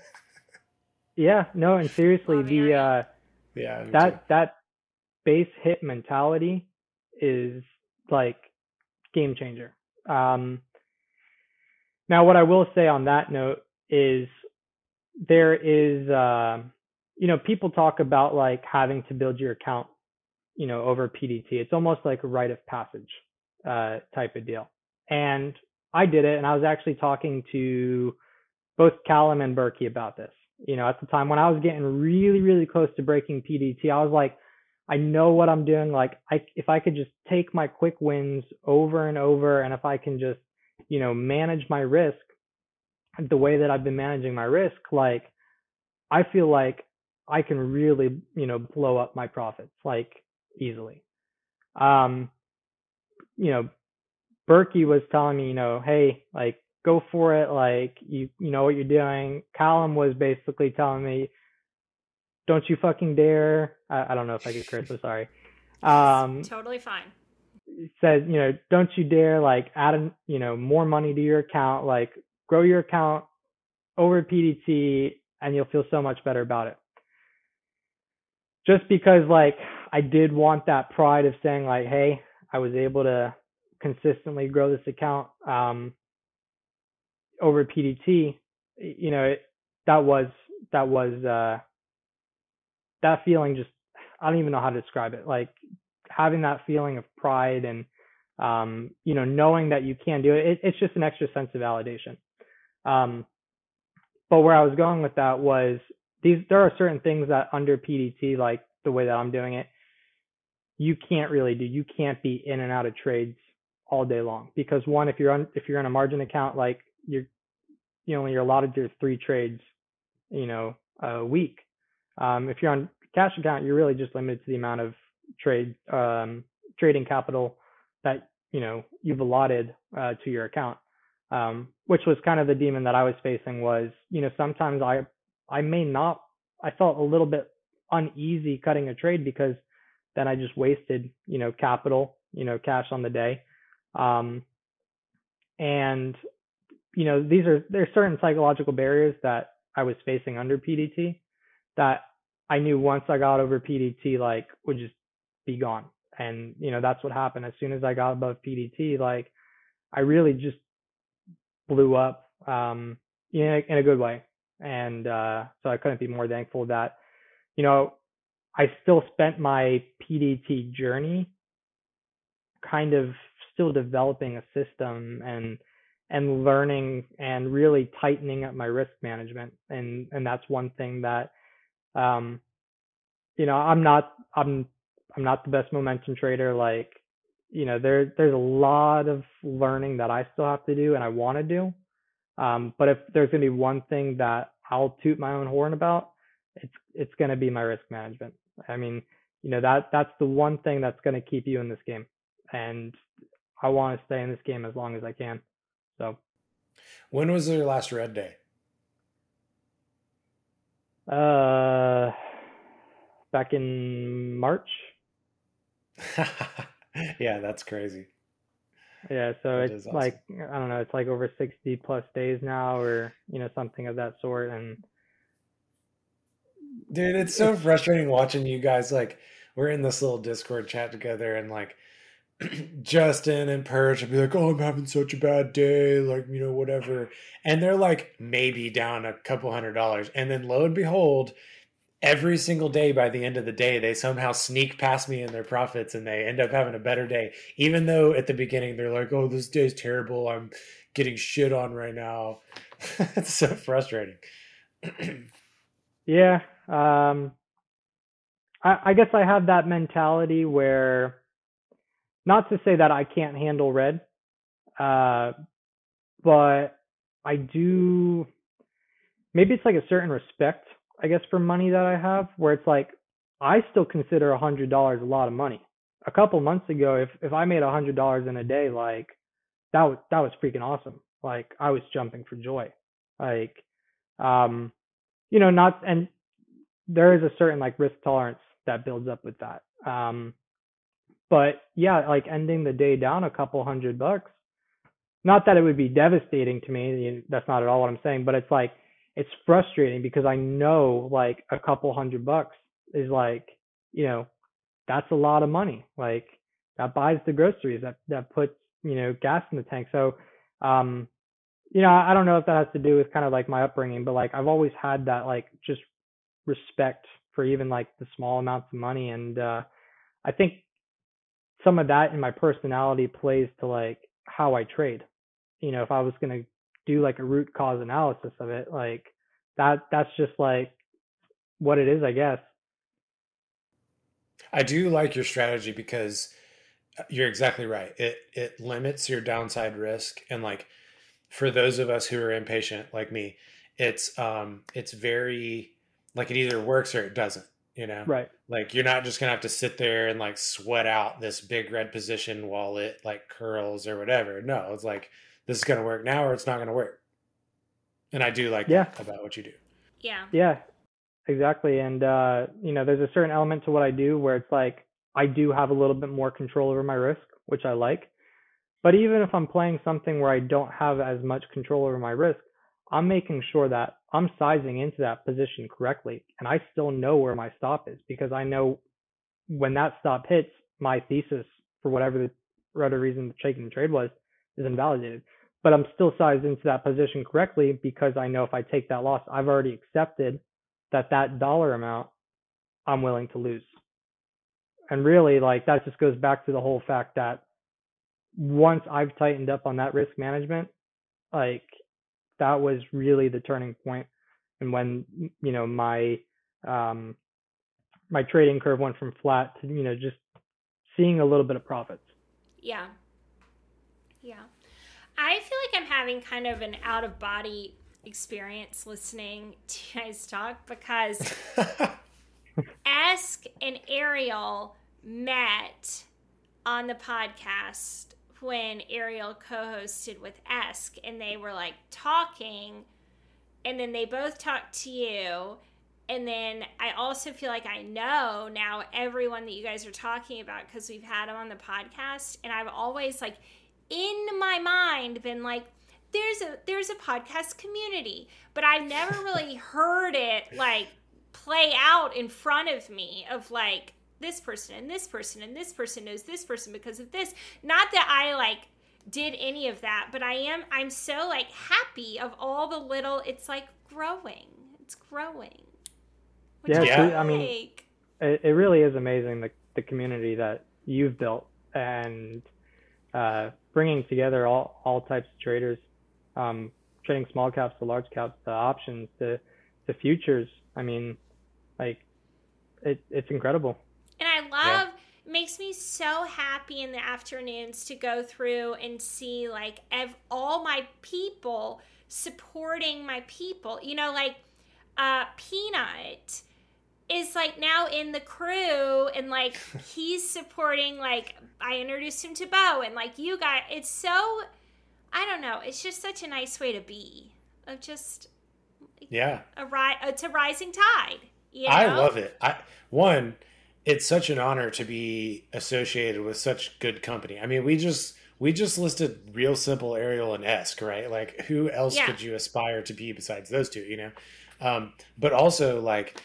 Yeah, no, and seriously, Oh, the yeah. uh, Yeah. me that that base hit mentality is like game changer. Um, now, what I will say on that note is there is, uh, you know, people talk about like having to build your account, you know, over P D T. It's almost like a rite of passage uh, type of deal. And I did it, and I was actually talking to both Callum and Berkey about this. You know, at the time when I was getting really, really close to breaking P D T, I was like, I know what I'm doing. Like, I if I could just take my quick wins over and over, and if I can just, you know, manage my risk the way that I've been managing my risk, like, I feel like I can really, you know, blow up my profits like easily. Um, you know, Berkey was telling me, you know, hey, like, go for it. Like, you, you know what you're doing. Callum was basically telling me, don't you fucking dare. I, I don't know if I could curse. I'm sorry. Um, Totally fine. said, you know, don't you dare like add, an, you know, more money to your account, like grow your account over P D T and you'll feel so much better about it. Just because like I did want that pride of saying like, hey, I was able to consistently grow this account um, over P D T, you know, it, that was, that was, uh, that feeling just, I don't even know how to describe it. Like having that feeling of pride and, um, you know, knowing that you can do it, it, it's just an extra sense of validation. Um, but where I was going with that was these, there are certain things that under P D T, like the way that I'm doing it, you can't really do. You can't be in and out of trades all day long because one, if you're on, if you're on a margin account, like you're, you know, you're allotted to three trades, you know, a week. Um, if you're on cash account, you're really just limited to the amount of trade, um, trading capital that, you know, you've allotted uh, to your account, um, which was kind of the demon that I was facing was, you know, sometimes I, I may not, I felt a little bit uneasy cutting a trade because then I just wasted, you know, capital, you know, cash on the day. Um, and, you know, these are, there's certain psychological barriers that I was facing under P D T that I knew once I got over P D T, like would just be gone. And, you know, that's what happened. As soon as I got above P D T, like I really just blew up, um, in a, in a good way. And, uh, so I couldn't be more thankful that, you know, I still spent my P D T journey kind of still developing a system and, and learning and really tightening up my risk management. And, and that's one thing that, um, you know, I'm not, I'm, I'm not the best momentum trader. Like, you know, there, there's a lot of learning that I still have to do and I want to do. Um, but if there's going to be one thing that I'll toot my own horn about, it's, it's going to be my risk management. I mean, you know, that, that's the one thing that's going to keep you in this game. And I want to stay in this game as long as I can. So when was your last red day? Uh, back in March. Yeah, that's crazy. Yeah, so That it's is like I don't know, it's like over sixty plus days now, or you know, something of that sort. And dude, it's so frustrating watching you guys. Like, we're in this little Discord chat together, and like Justin and Perch would be like, "Oh, I'm having such a bad day," like, you know, whatever, and they're like maybe down a couple hundred dollars, and then lo and behold, every single day by the end of the day, they somehow sneak past me in their profits and they end up having a better day. Even though at the beginning they're like, oh, this day's terrible. I'm getting shit on right now. It's so frustrating. yeah, um, I, I guess I have that mentality where, not to say that I can't handle red, uh, but I do, maybe it's like a certain respect, I guess, for money that I have, where it's like, I still consider a hundred dollars a lot of money. A couple months ago, if, if I made a hundred dollars in a day, like that was, that was freaking awesome. Like I was jumping for joy. Like, um, you know, not, and there is a certain like risk tolerance that builds up with that. Um, but yeah, like ending the day down a couple hundred bucks, not that it would be devastating to me. That's not at all what I'm saying, but it's like, it's frustrating because I know like a couple hundred bucks is like, you know, that's a lot of money. Like that buys the groceries, that, that puts, you know, gas in the tank. So, um, you know, I don't know if that has to do with kind of like my upbringing, but like I've always had that like just respect for even like the small amounts of money. And uh, I think some of that in my personality plays to like how I trade. You know, if I was going to do like a root cause analysis of it, like that, that's just like what it is, I guess. I do like your strategy because you're exactly right. It, it limits your downside risk. And like, for those of us who are impatient like me, it's, um, it's very like it either works or it doesn't, you know? Right. Like you're not just gonna have to sit there and like sweat out this big red position while it like curls or whatever. No, it's like, this is going to work now or it's not going to work. And I do like yeah. that about what you do. Yeah. Yeah, exactly. And, uh, you know, there's a certain element to what I do where it's like, I do have a little bit more control over my risk, which I like. But even if I'm playing something where I don't have as much control over my risk, I'm making sure that I'm sizing into that position correctly. And I still know where my stop is because I know when that stop hits, my thesis for whatever the whatever reason the taking the trade was is invalidated. But I'm still sized into that position correctly because I know if I take that loss, I've already accepted that that dollar amount I'm willing to lose. And really, like, that just goes back to the whole fact that once I've tightened up on that risk management, like, that was really the turning point. And when, you know, my, um, my trading curve went from flat to, you know, just seeing a little bit of profits. Yeah. Yeah. I feel like I'm having kind of an out of body experience listening to you guys talk because Esk and Ariel met on the podcast when Ariel co-hosted with Esk, and they were like talking, and then they both talked to you. And then I also feel like I know now everyone that you guys are talking about because we've had them on the podcast. And I've always, like, in my mind been like, there's a there's a podcast community. But I've never really heard it, like, play out in front of me of, like, this person and this person and this person knows this person because of this. Not that I, like, did any of that. But I am, I'm so, like, happy of all the little, it's, like, growing. It's growing. Yeah, yeah. Like? I mean, it, it really is amazing, the, the community that you've built and uh, bringing together all, all types of traders, um, trading small caps to large caps to options to, to futures. I mean, like, it, it's incredible. And I love, yeah. It makes me so happy in the afternoons to go through and see, like, ev- all my people supporting my people. You know, like, uh, Peanut is, like, now in the crew, and, like, he's supporting, like, I introduced him to Bo, and, like, you guys, it's so, I don't know, it's just such a nice way to be, of just, yeah, a ri- it's a rising tide, you know? I love it. I One, it's such an honor to be associated with such good company. I mean, we just, we just listed Real Simple, Ariel, and Esk, right? Like, who else yeah. could you aspire to be besides those two, you know? Um, but also, like,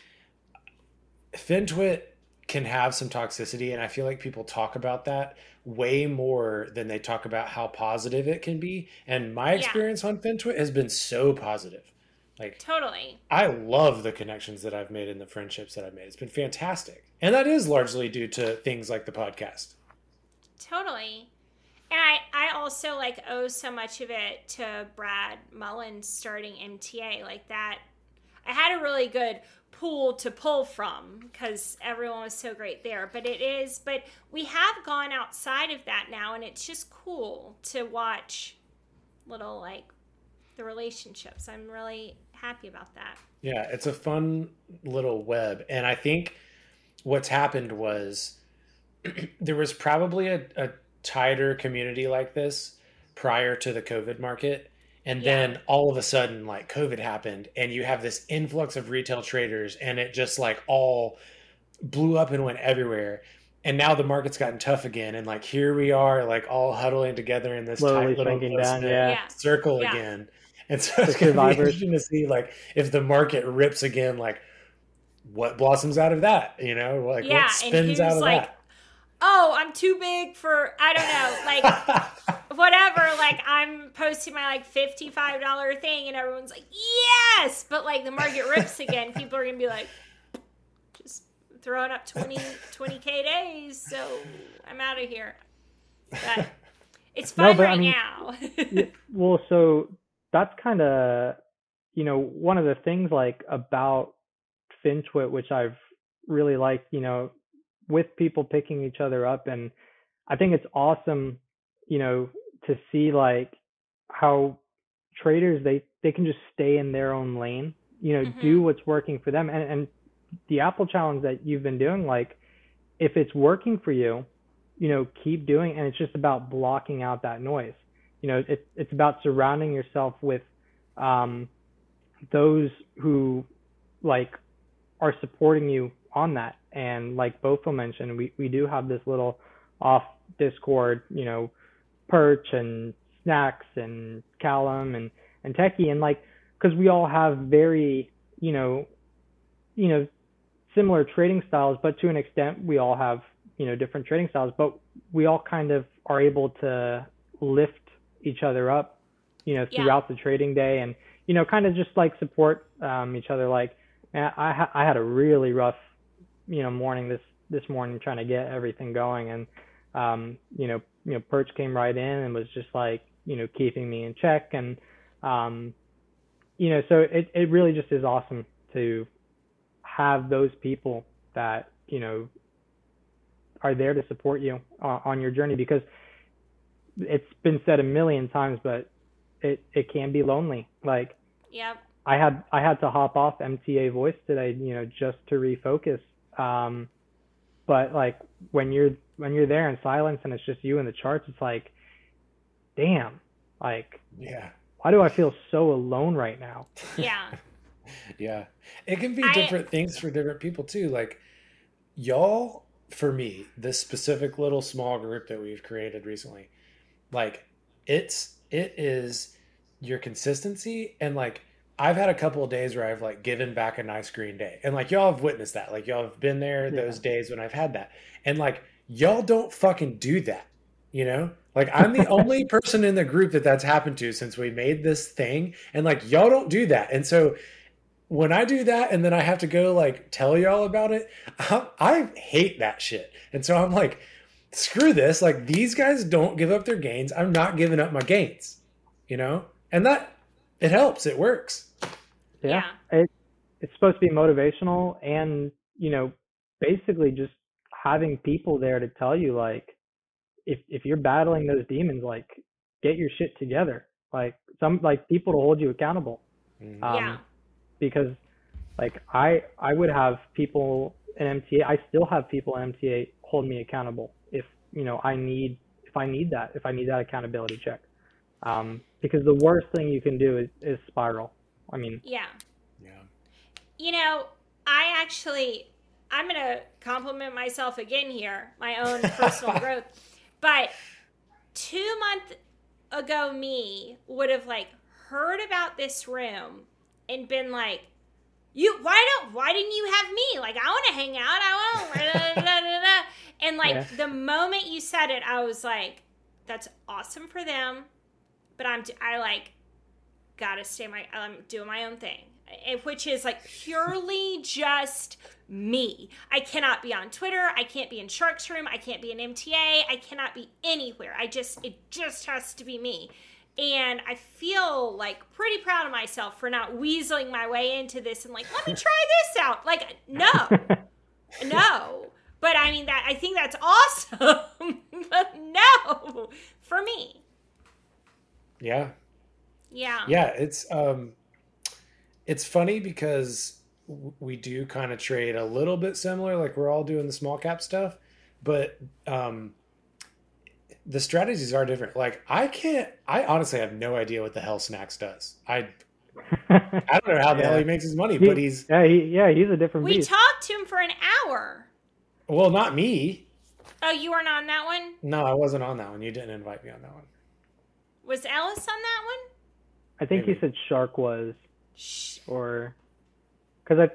FinTwit can have some toxicity, and I feel like people talk about that way more than they talk about how positive it can be. And my experience yeah. on FinTwit has been so positive. Like, totally. I love the connections that I've made and the friendships that I've made. It's been fantastic. And that is largely due to things like the podcast. Totally. And I, I also, like, owe so much of it to Brad Mullins starting M T A. Like, that, I had a really good pool to pull from because everyone was so great there. But it is, but we have gone outside of that now, and it's just cool to watch little, like, the relationships. I'm really happy about that. Yeah, it's a fun little web. And I think what's happened was there was probably a, a tighter community like this prior to the COVID market. And Yeah. then all of a sudden, like, COVID happened, and you have this influx of retail traders, and it just like all blew up and went everywhere. And now the market's gotten tough again, and like here we are, like all huddling together in this Slowly tight little sinking down, close-knit yeah. Yeah. circle Yeah. again. And so it's The going to be survivors. interesting to see, like, if the market rips again, like what blossoms out of that, you know, like Yeah, what and spins out who's of like, oh, I'm too big for, I don't know, like, that. whatever, like, I'm posting my, like, fifty-five dollars thing, and everyone's like, yes! But, like, the market rips again. People are going to be like, just throwing up twenty, twenty K days, so I'm out of here. But it's No, fun but I right mean, now. Yeah, well, so that's kind of, you know, one of the things like about FinTwit, which I've really liked, you know, with people picking each other up. And I think it's awesome, you know, to see like how traders, they, they can just stay in their own lane, you know, Mhm. do what's working for them. And, and the Apple challenge that you've been doing, like if it's working for you, you know, keep doing, and it's just about blocking out that noise. You know, it's it's about surrounding yourself with um, those who like are supporting you on that. And like Bofo mentioned, we, we do have this little off Discord, you know, Perch and Snacks and Callum and, and Techie, and like, because we all have very, you know, you know, similar trading styles, but to an extent, we all have, you know, different trading styles, but we all kind of are able to lift each other up, you know, Yeah. throughout the trading day, and, you know, kind of just like support um, each other. Like, man, I, ha- I had a really rough, you know, morning this, this morning trying to get everything going. And, um, you know, you know, Perch came right in and was just like, you know, keeping me in check. And, um, you know, so it, it really just is awesome to have those people that, you know, are there to support you uh, on your journey, because it's been said a million times, but it, it can be lonely. Like Yep. I had, I had to hop off M T A Voice today, you know, just to refocus. Um, but like when you're, when you're there in silence and it's just you and the charts, it's like, damn, like, Yeah. why do I feel so alone right now? Yeah. Yeah. It can be I- different things for different people too. Like y'all, for me, this specific little small group that we've created recently, like it's, it is your consistency. And like, I've had a couple of days where I've like given back a nice green day, and like y'all have witnessed that. Like y'all have been there Yeah. those days when I've had that. And like, y'all don't fucking do that, you know? Like I'm the only person in the group that that's happened to since we made this thing. And like, y'all don't do that. And so when I do that and then I have to go like tell y'all about it, I, I hate that shit. And so I'm like, screw this. Like these guys don't give up their gains. I'm not giving up my gains, you know? And that, it helps. It works. Yeah. It, it's supposed to be motivational, and, you know, basically just having people there to tell you, like, if, if you're battling those demons, like, get your shit together. Like, some, like, people to hold you accountable. Mm. Um, Yeah. Because, like, I, I would have people in M T A, I still have people in M T A hold me accountable if, you know, I need, if I need that, if I need that accountability check. Um, because the worst thing you can do is, is spiral. I mean, Yeah. Yeah. You know, I actually, I'm going to compliment myself again here, my own personal growth. But two months ago, me would have like heard about this room and been like, you, why don't, why didn't you have me? Like, I want to hang out. I want to, and like Yeah. the moment you said it, I was like, that's awesome for them. But I'm, I like, gotta stay my, I'm doing my own thing, which is like purely just me. I cannot be on Twitter. I can't be in Shark's Room. I can't be in M T A. I cannot be anywhere. I just, it just has to be me. And I feel like pretty proud of myself for not weaseling my way into this and like, let me try this out. Like, no, no. But I mean, that I think that's awesome. But no, for me. Yeah. Yeah. Yeah. It's, um, it's funny because w- we do kind of trade a little bit similar. Like we're all doing the small cap stuff, but, um, the strategies are different. Like I can't, I honestly have no idea what the hell Snacks does. I, I don't know how the Yeah. hell he makes his money, He- but he's, yeah, he, yeah, he's a different We beast. talked to him for an hour. well, not me. Oh, you weren't on that one? No, I wasn't on that one. You didn't invite me on that one. Was Ellis on that one? I think Maybe. he said Shark was, Shh. or because I,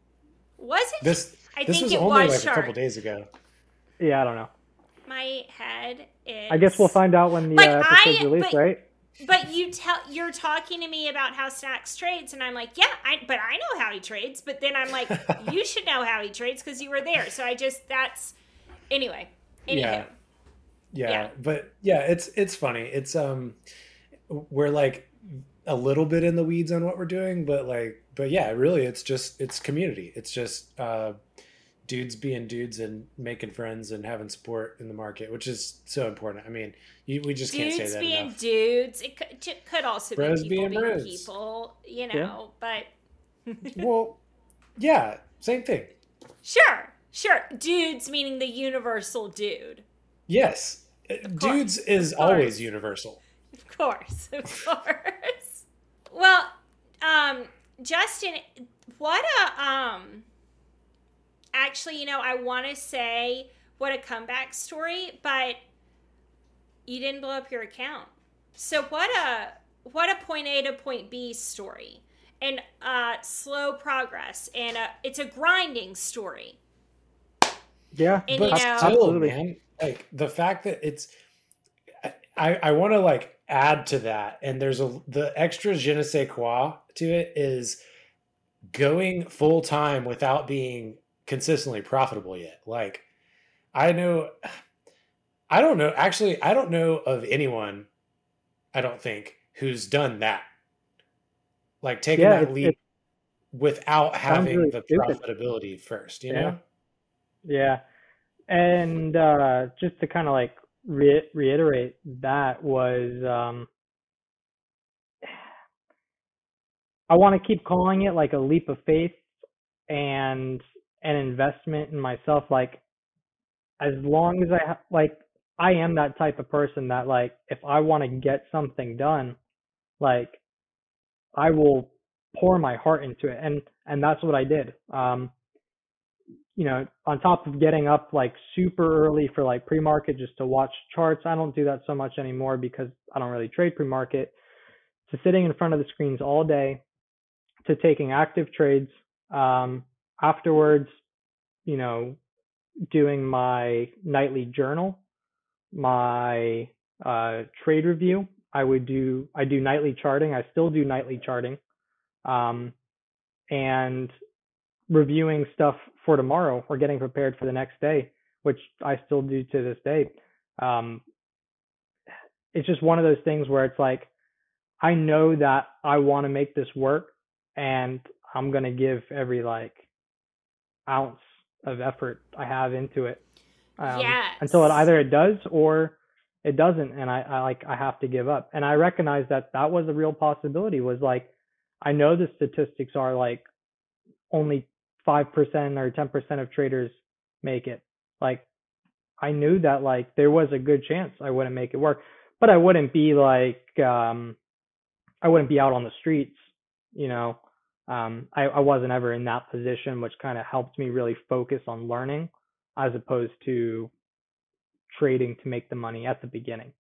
Was it? This, I this think was it only was like Shark. a couple days ago. yeah, I don't know. My head is. I guess we'll find out when the Like, uh, episode's I- released, but- right? But you tell you're talking to me about how Snacks trades, and I'm like, yeah, I but I know how he trades. But then I'm like, you should know how he trades because you were there. So I just that's anyway. Anywho. Yeah. Yeah, Yeah. but yeah, it's it's funny. It's um, we're like a little bit in the weeds on what we're doing, but like, but yeah, really, it's just it's community. It's just uh, dudes being dudes and making friends and having support in the market, which is so important. I mean, you, we just can't say Dudes that being enough. dudes. It could, it could also Bros be people being being bros. people, you know. But Well, yeah, same thing. sure, sure. Dudes meaning the universal dude. Yes, dudes is Of course. always universal. Of course, of course. Well, um, Justin, what a um. Actually, you know, I want to say what a comeback story, but you didn't blow up your account. So what a what a point A to point B story, and uh, slow progress, and a, it's a grinding story. Yeah, And, But you know- still, absolutely. man, like the fact that it's, I I want to like add to that, and there's a the extra je ne sais quoi to it is going full time without being consistently profitable yet. Like I know, I don't know. Actually, I don't know of anyone. I don't think who's done that. Like taking Yeah, that it's- leap it's- without having really the stupid. profitability first. You Yeah. know. Yeah. And uh, just to kind of like re- reiterate that was, um, I want to keep calling it like a leap of faith and an investment in myself. Like, as long as I ha- like, I am that type of person that like, if I want to get something done, like, I will pour my heart into it, and and that's what I did. Um, you know, on top of getting up like super early for like pre-market just to watch charts. I don't do that so much anymore because I don't really trade pre-market. To sitting in front of the screens all day, to taking active trades. Um, afterwards, you know, doing my nightly journal, my uh, trade review. I would do, I do nightly charting. I still do nightly charting. Um, and reviewing stuff for tomorrow or getting prepared for the next day, which I still do to this day. Um, it's just one of those things where it's like, I know that I want to make this work and I'm going to give every like ounce of effort I have into it. Um, Yes. Until it either it does or it doesn't. And I, I like, I have to give up. And I recognize that that was a real possibility. Was like, I know the statistics are like only five percent or ten percent of traders make it. Like, I knew that like there was a good chance I wouldn't make it work, but I wouldn't be like, um, I wouldn't be out on the streets, you know. Um, I, I wasn't ever in that position, which kind of helped me really focus on learning as opposed to trading to make the money at the beginning.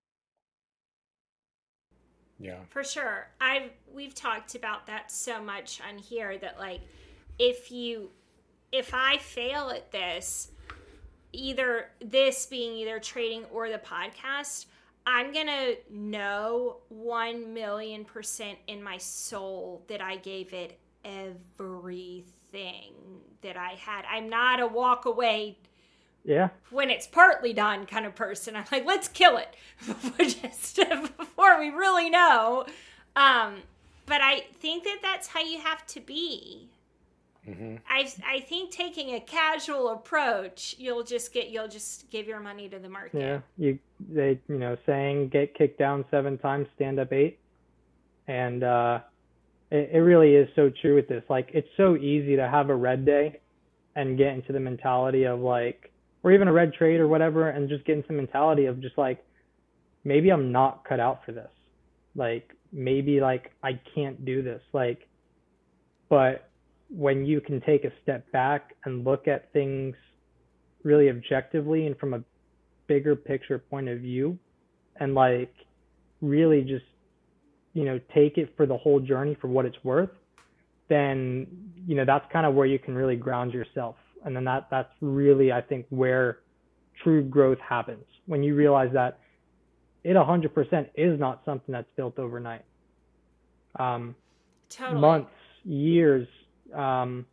Yeah. For sure. I've we've talked about that so much on here that like if you if I fail at this, either this being either trading or the podcast, I'm going to know one million percent in my soul that I gave it everything that I had. I'm not a walk away Yeah. When it's partly done kind of person. I'm like, let's kill it before, just, before we really know. Um, but I think that that's how you have to be. Mm-hmm. I I think taking a casual approach, you'll just get you'll just give your money to the market. Yeah, you they you know saying get kicked down seven times, stand up eight, and uh, it it really is so true with this. Like it's so easy to have a red day, and get into the mentality of like, or even a red trade or whatever, and just get into the mentality of just like, maybe I'm not cut out for this. Like maybe like I can't do this. Like, but when you can take a step back and look at things really objectively and from a bigger picture point of view, and like really just, you know, take it for the whole journey for what it's worth, then, you know, that's kind of where you can really ground yourself. And then that that's really, I think, where true growth happens, when you realize that it one hundred percent is not something that's built overnight. Um, totally. Months, years, um,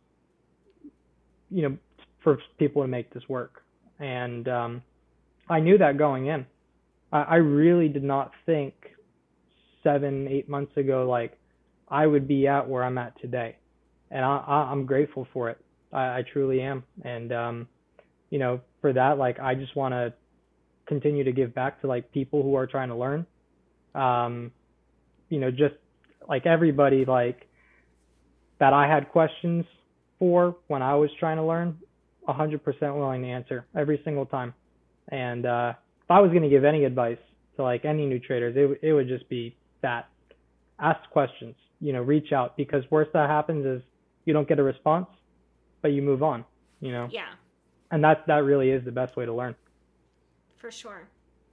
you know, for people to make this work. And um, I knew that going in. I, I really did not think seven, eight months ago, like I would be at where I'm at today. And I, I, I'm grateful for it. I, I truly am. And, um, you know, for that, like, I just want to continue to give back to like people who are trying to learn. Um, you know, just like everybody, like, that I had questions for when I was trying to learn, one hundred percent willing to answer every single time. And uh, if I was going to give any advice to like any new traders, it, it would just be that. Ask questions, you know, reach out, because worst that happens is you don't get a response, but you move on, you know? Yeah. And that, that really is the best way to learn. For sure.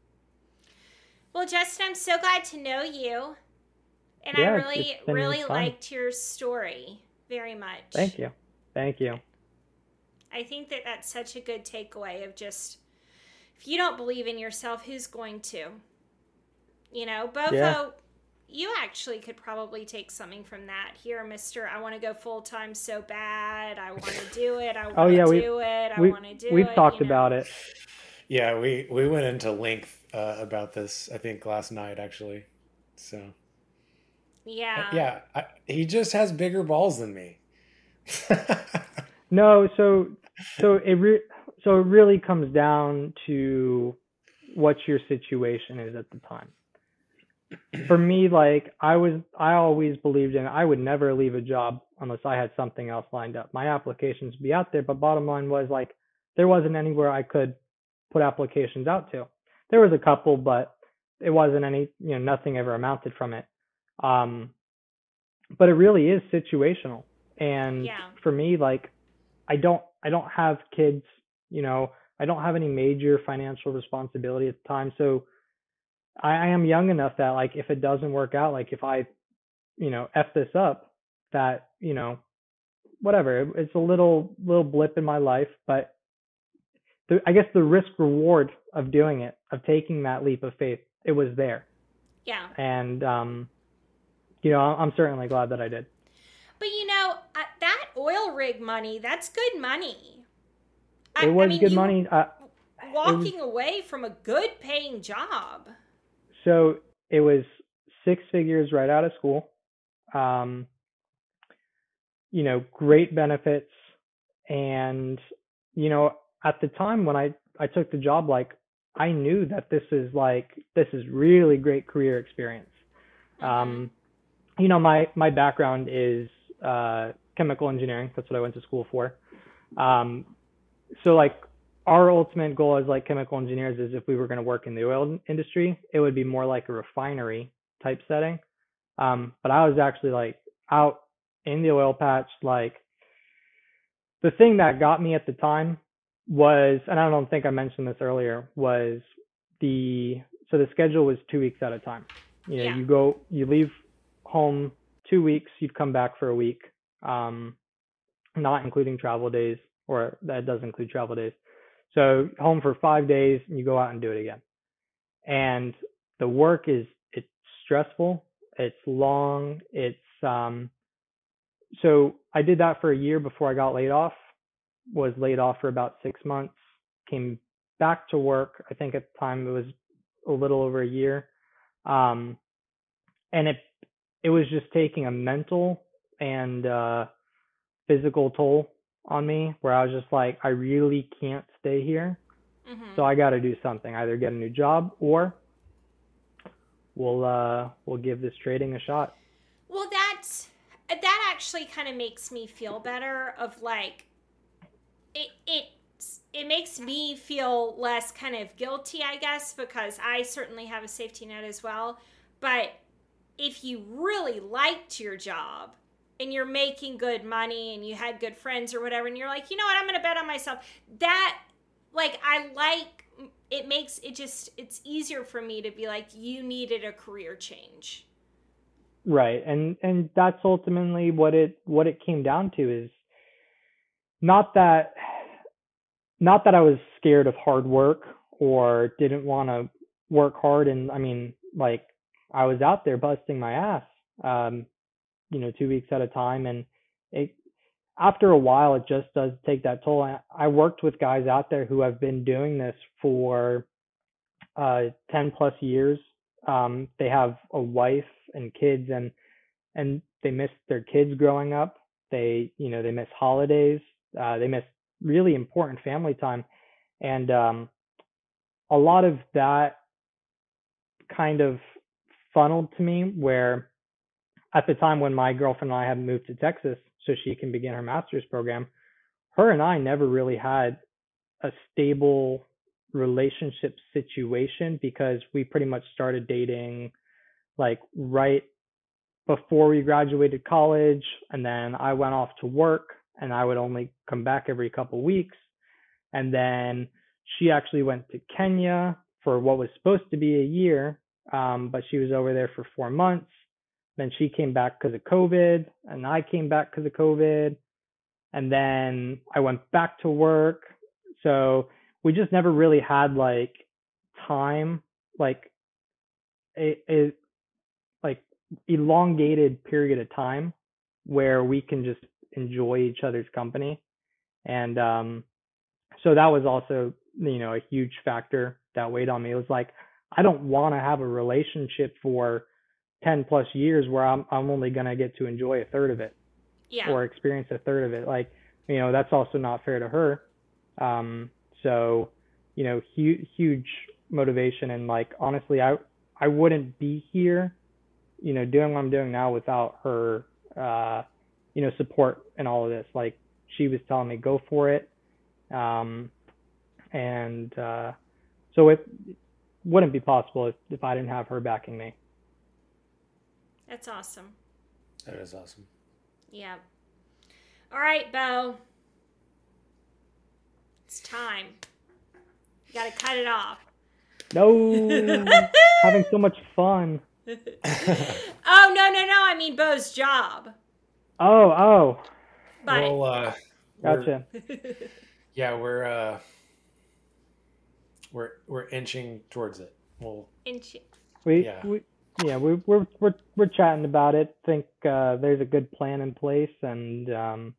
Well, Justin, I'm so glad to know you. And yeah, I really, really fun. liked your story very much. Thank you. Thank you. I think that that's such a good takeaway of just, if you don't believe in yourself, who's going to? You know, Bofo, yeah. You actually could probably take something from that. Here, Mister I want to go full time so bad. I want to do it. I want to oh, yeah, do we, it. I want to do we've it. We've talked you know? about it. Yeah, we, we went into length uh, about this, I think, last night, actually. So. Yeah. Yeah. I, he just has bigger balls than me. No, so so it re- so it really comes down to what your situation is at the time. For me, like I was, I always believed in, I would never leave a job unless I had something else lined up. My applications would be out there, but bottom line was like there wasn't anywhere I could put applications out to. There was a couple, but it wasn't any, you know, nothing ever amounted from it. Um, but it really is situational. And yeah. for me, like I don't, I don't have kids, you know, I don't have any major financial responsibility at the time. So I, I am young enough that like, if it doesn't work out, like if I, you know, F this up, that, you know, whatever, it's a little, little blip in my life, but the, I guess the risk reward of doing it, of taking that leap of faith, it was there. Yeah. And, um, you know, I'm certainly glad that I did. But, you know, uh, that oil rig money, that's good money. I, it was I mean, good money. Uh, walking was, away from a good paying job. So it was six figures right out of school. Um, you know, great benefits. And, you know, at the time when I, I took the job, like I knew that this is like, this is really great career experience. Mm-hmm. Um, you know, my, my background is uh, chemical engineering. That's what I went to school for. Um, so like our ultimate goal as like chemical engineers is if we were going to work in the oil industry, it would be more like a refinery type setting. Um, but I was actually like out in the oil patch. Like the thing that got me at the time was, and I don't think I mentioned this earlier, was the, so the schedule was two weeks at a time. You know, yeah. you go, you leave home two weeks, you'd come back for a week, um, not including travel days, or that does include travel days. So home for five days, and you go out and do it again. And the work is, it's stressful, it's long, it's, um, so I did that for a year before I got laid off, was laid off for about six months, came back to work. I think at the time it was a little over a year. Um, and it, it was just taking a mental and uh, physical toll on me, where I was just like, I really can't stay here. Mm-hmm. So I got to do something, either get a new job or we'll, uh, we'll give this trading a shot. Well, that's, that actually kind of makes me feel better of like, it, it, it makes me feel less kind of guilty, I guess, because I certainly have a safety net as well. But if you really liked your job and you're making good money and you had good friends or whatever, and you're like, you know what, I'm going to bet on myself, that, like, I like, it makes it just, it's easier for me to be like, you needed a career change. Right. And, and that's ultimately what it, what it came down to, is not that, not that I was scared of hard work or didn't want to work hard. And I mean, like, I was out there busting my ass, um, you know, two weeks at a time. And it, after a while, it just does take that toll. I, I worked with guys out there who have been doing this for uh, ten plus years. Um, they have a wife and kids, and, and they miss their kids growing up. They, you know, they miss holidays. Uh, they miss really important family time. And um, a lot of that kind of funneled to me, where at the time when my girlfriend and I had moved to Texas so she can begin her master's program, her and I never really had a stable relationship situation, because we pretty much started dating like right before we graduated college. And then I went off to work, and I would only come back every couple weeks. And then she actually went to Kenya for what was supposed to be a year, um, but she was over there for four months. Then she came back because of COVID, and I came back because of COVID. And then I went back to work. So we just never really had like time, like a, a like elongated period of time where we can just enjoy each other's company. And um, so that was also, you know, a huge factor that weighed on me. It was like, I don't want to have a relationship for ten plus years where I'm I'm only going to get to enjoy a third of it, yeah, or experience a third of it. Like, you know, that's also not fair to her. Um, so, you know, hu- huge motivation. And like, honestly, I, I wouldn't be here, you know, doing what I'm doing now without her, uh, you know, support in all of this. Like, she was telling me, go for it. Um, and, uh, so it wouldn't be possible if, if I didn't have her backing me. That's awesome. That is awesome. Yeah. All right, Bo. It's time. You got to cut it off. No. Having so much fun. Oh, no, no, no. I mean Bo's job. Oh, oh. But well, uh, gotcha. We're, yeah, we're uh, we're we're inching towards it. We'll Inch. We, yeah. we yeah we we're we're we're chatting about it. Think uh, there's a good plan in place, and um,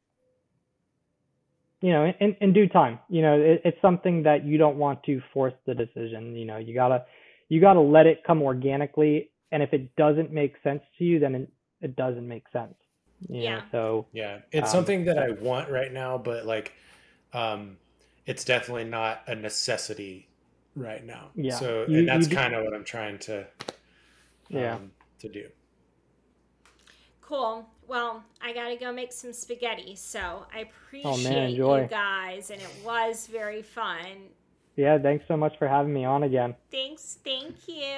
you know, in, in due time. You know, it, it's something that you don't want to force the decision. You know, you gotta you gotta let it come organically, and if it doesn't make sense to you, then it, it doesn't make sense. You Yeah. know, so yeah, it's um, something that I want right now, but like, um, it's definitely not a necessity right now. Yeah. So, You- and that's you do- kind of what I'm trying to, um, Yeah. to do. Cool. Well, I got to go make some spaghetti. So I appreciate Oh, man, enjoy. you guys. And it was very fun. yeah, thanks so much for having me on again. Thanks. Thank you.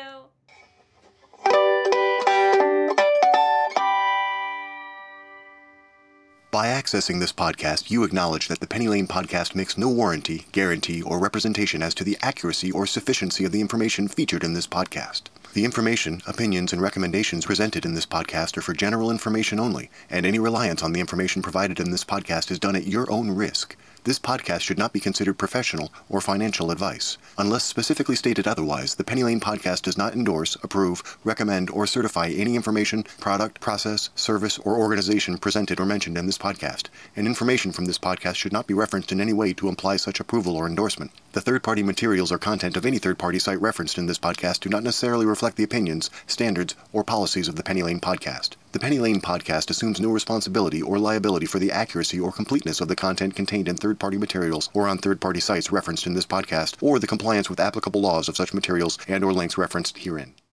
By accessing this podcast, you acknowledge that the Penny Lane podcast makes no warranty, guarantee, or representation as to the accuracy or sufficiency of the information featured in this podcast. The information, opinions, and recommendations presented in this podcast are for general information only, and any reliance on the information provided in this podcast is done at your own risk. This podcast should not be considered professional or financial advice. Unless specifically stated otherwise, the Penny Lane Podcast does not endorse, approve, recommend, or certify any information, product, process, service, or organization presented or mentioned in this podcast, and information from this podcast should not be referenced in any way to imply such approval or endorsement. The third-party materials or content of any third-party site referenced in this podcast do not necessarily reflect the opinions, standards, or policies of the Penny Lane Podcast. The Penny Lane Podcast assumes no responsibility or liability for the accuracy or completeness of the content contained in third-party materials or on third-party sites referenced in this podcast, or the compliance with applicable laws of such materials and or links referenced herein.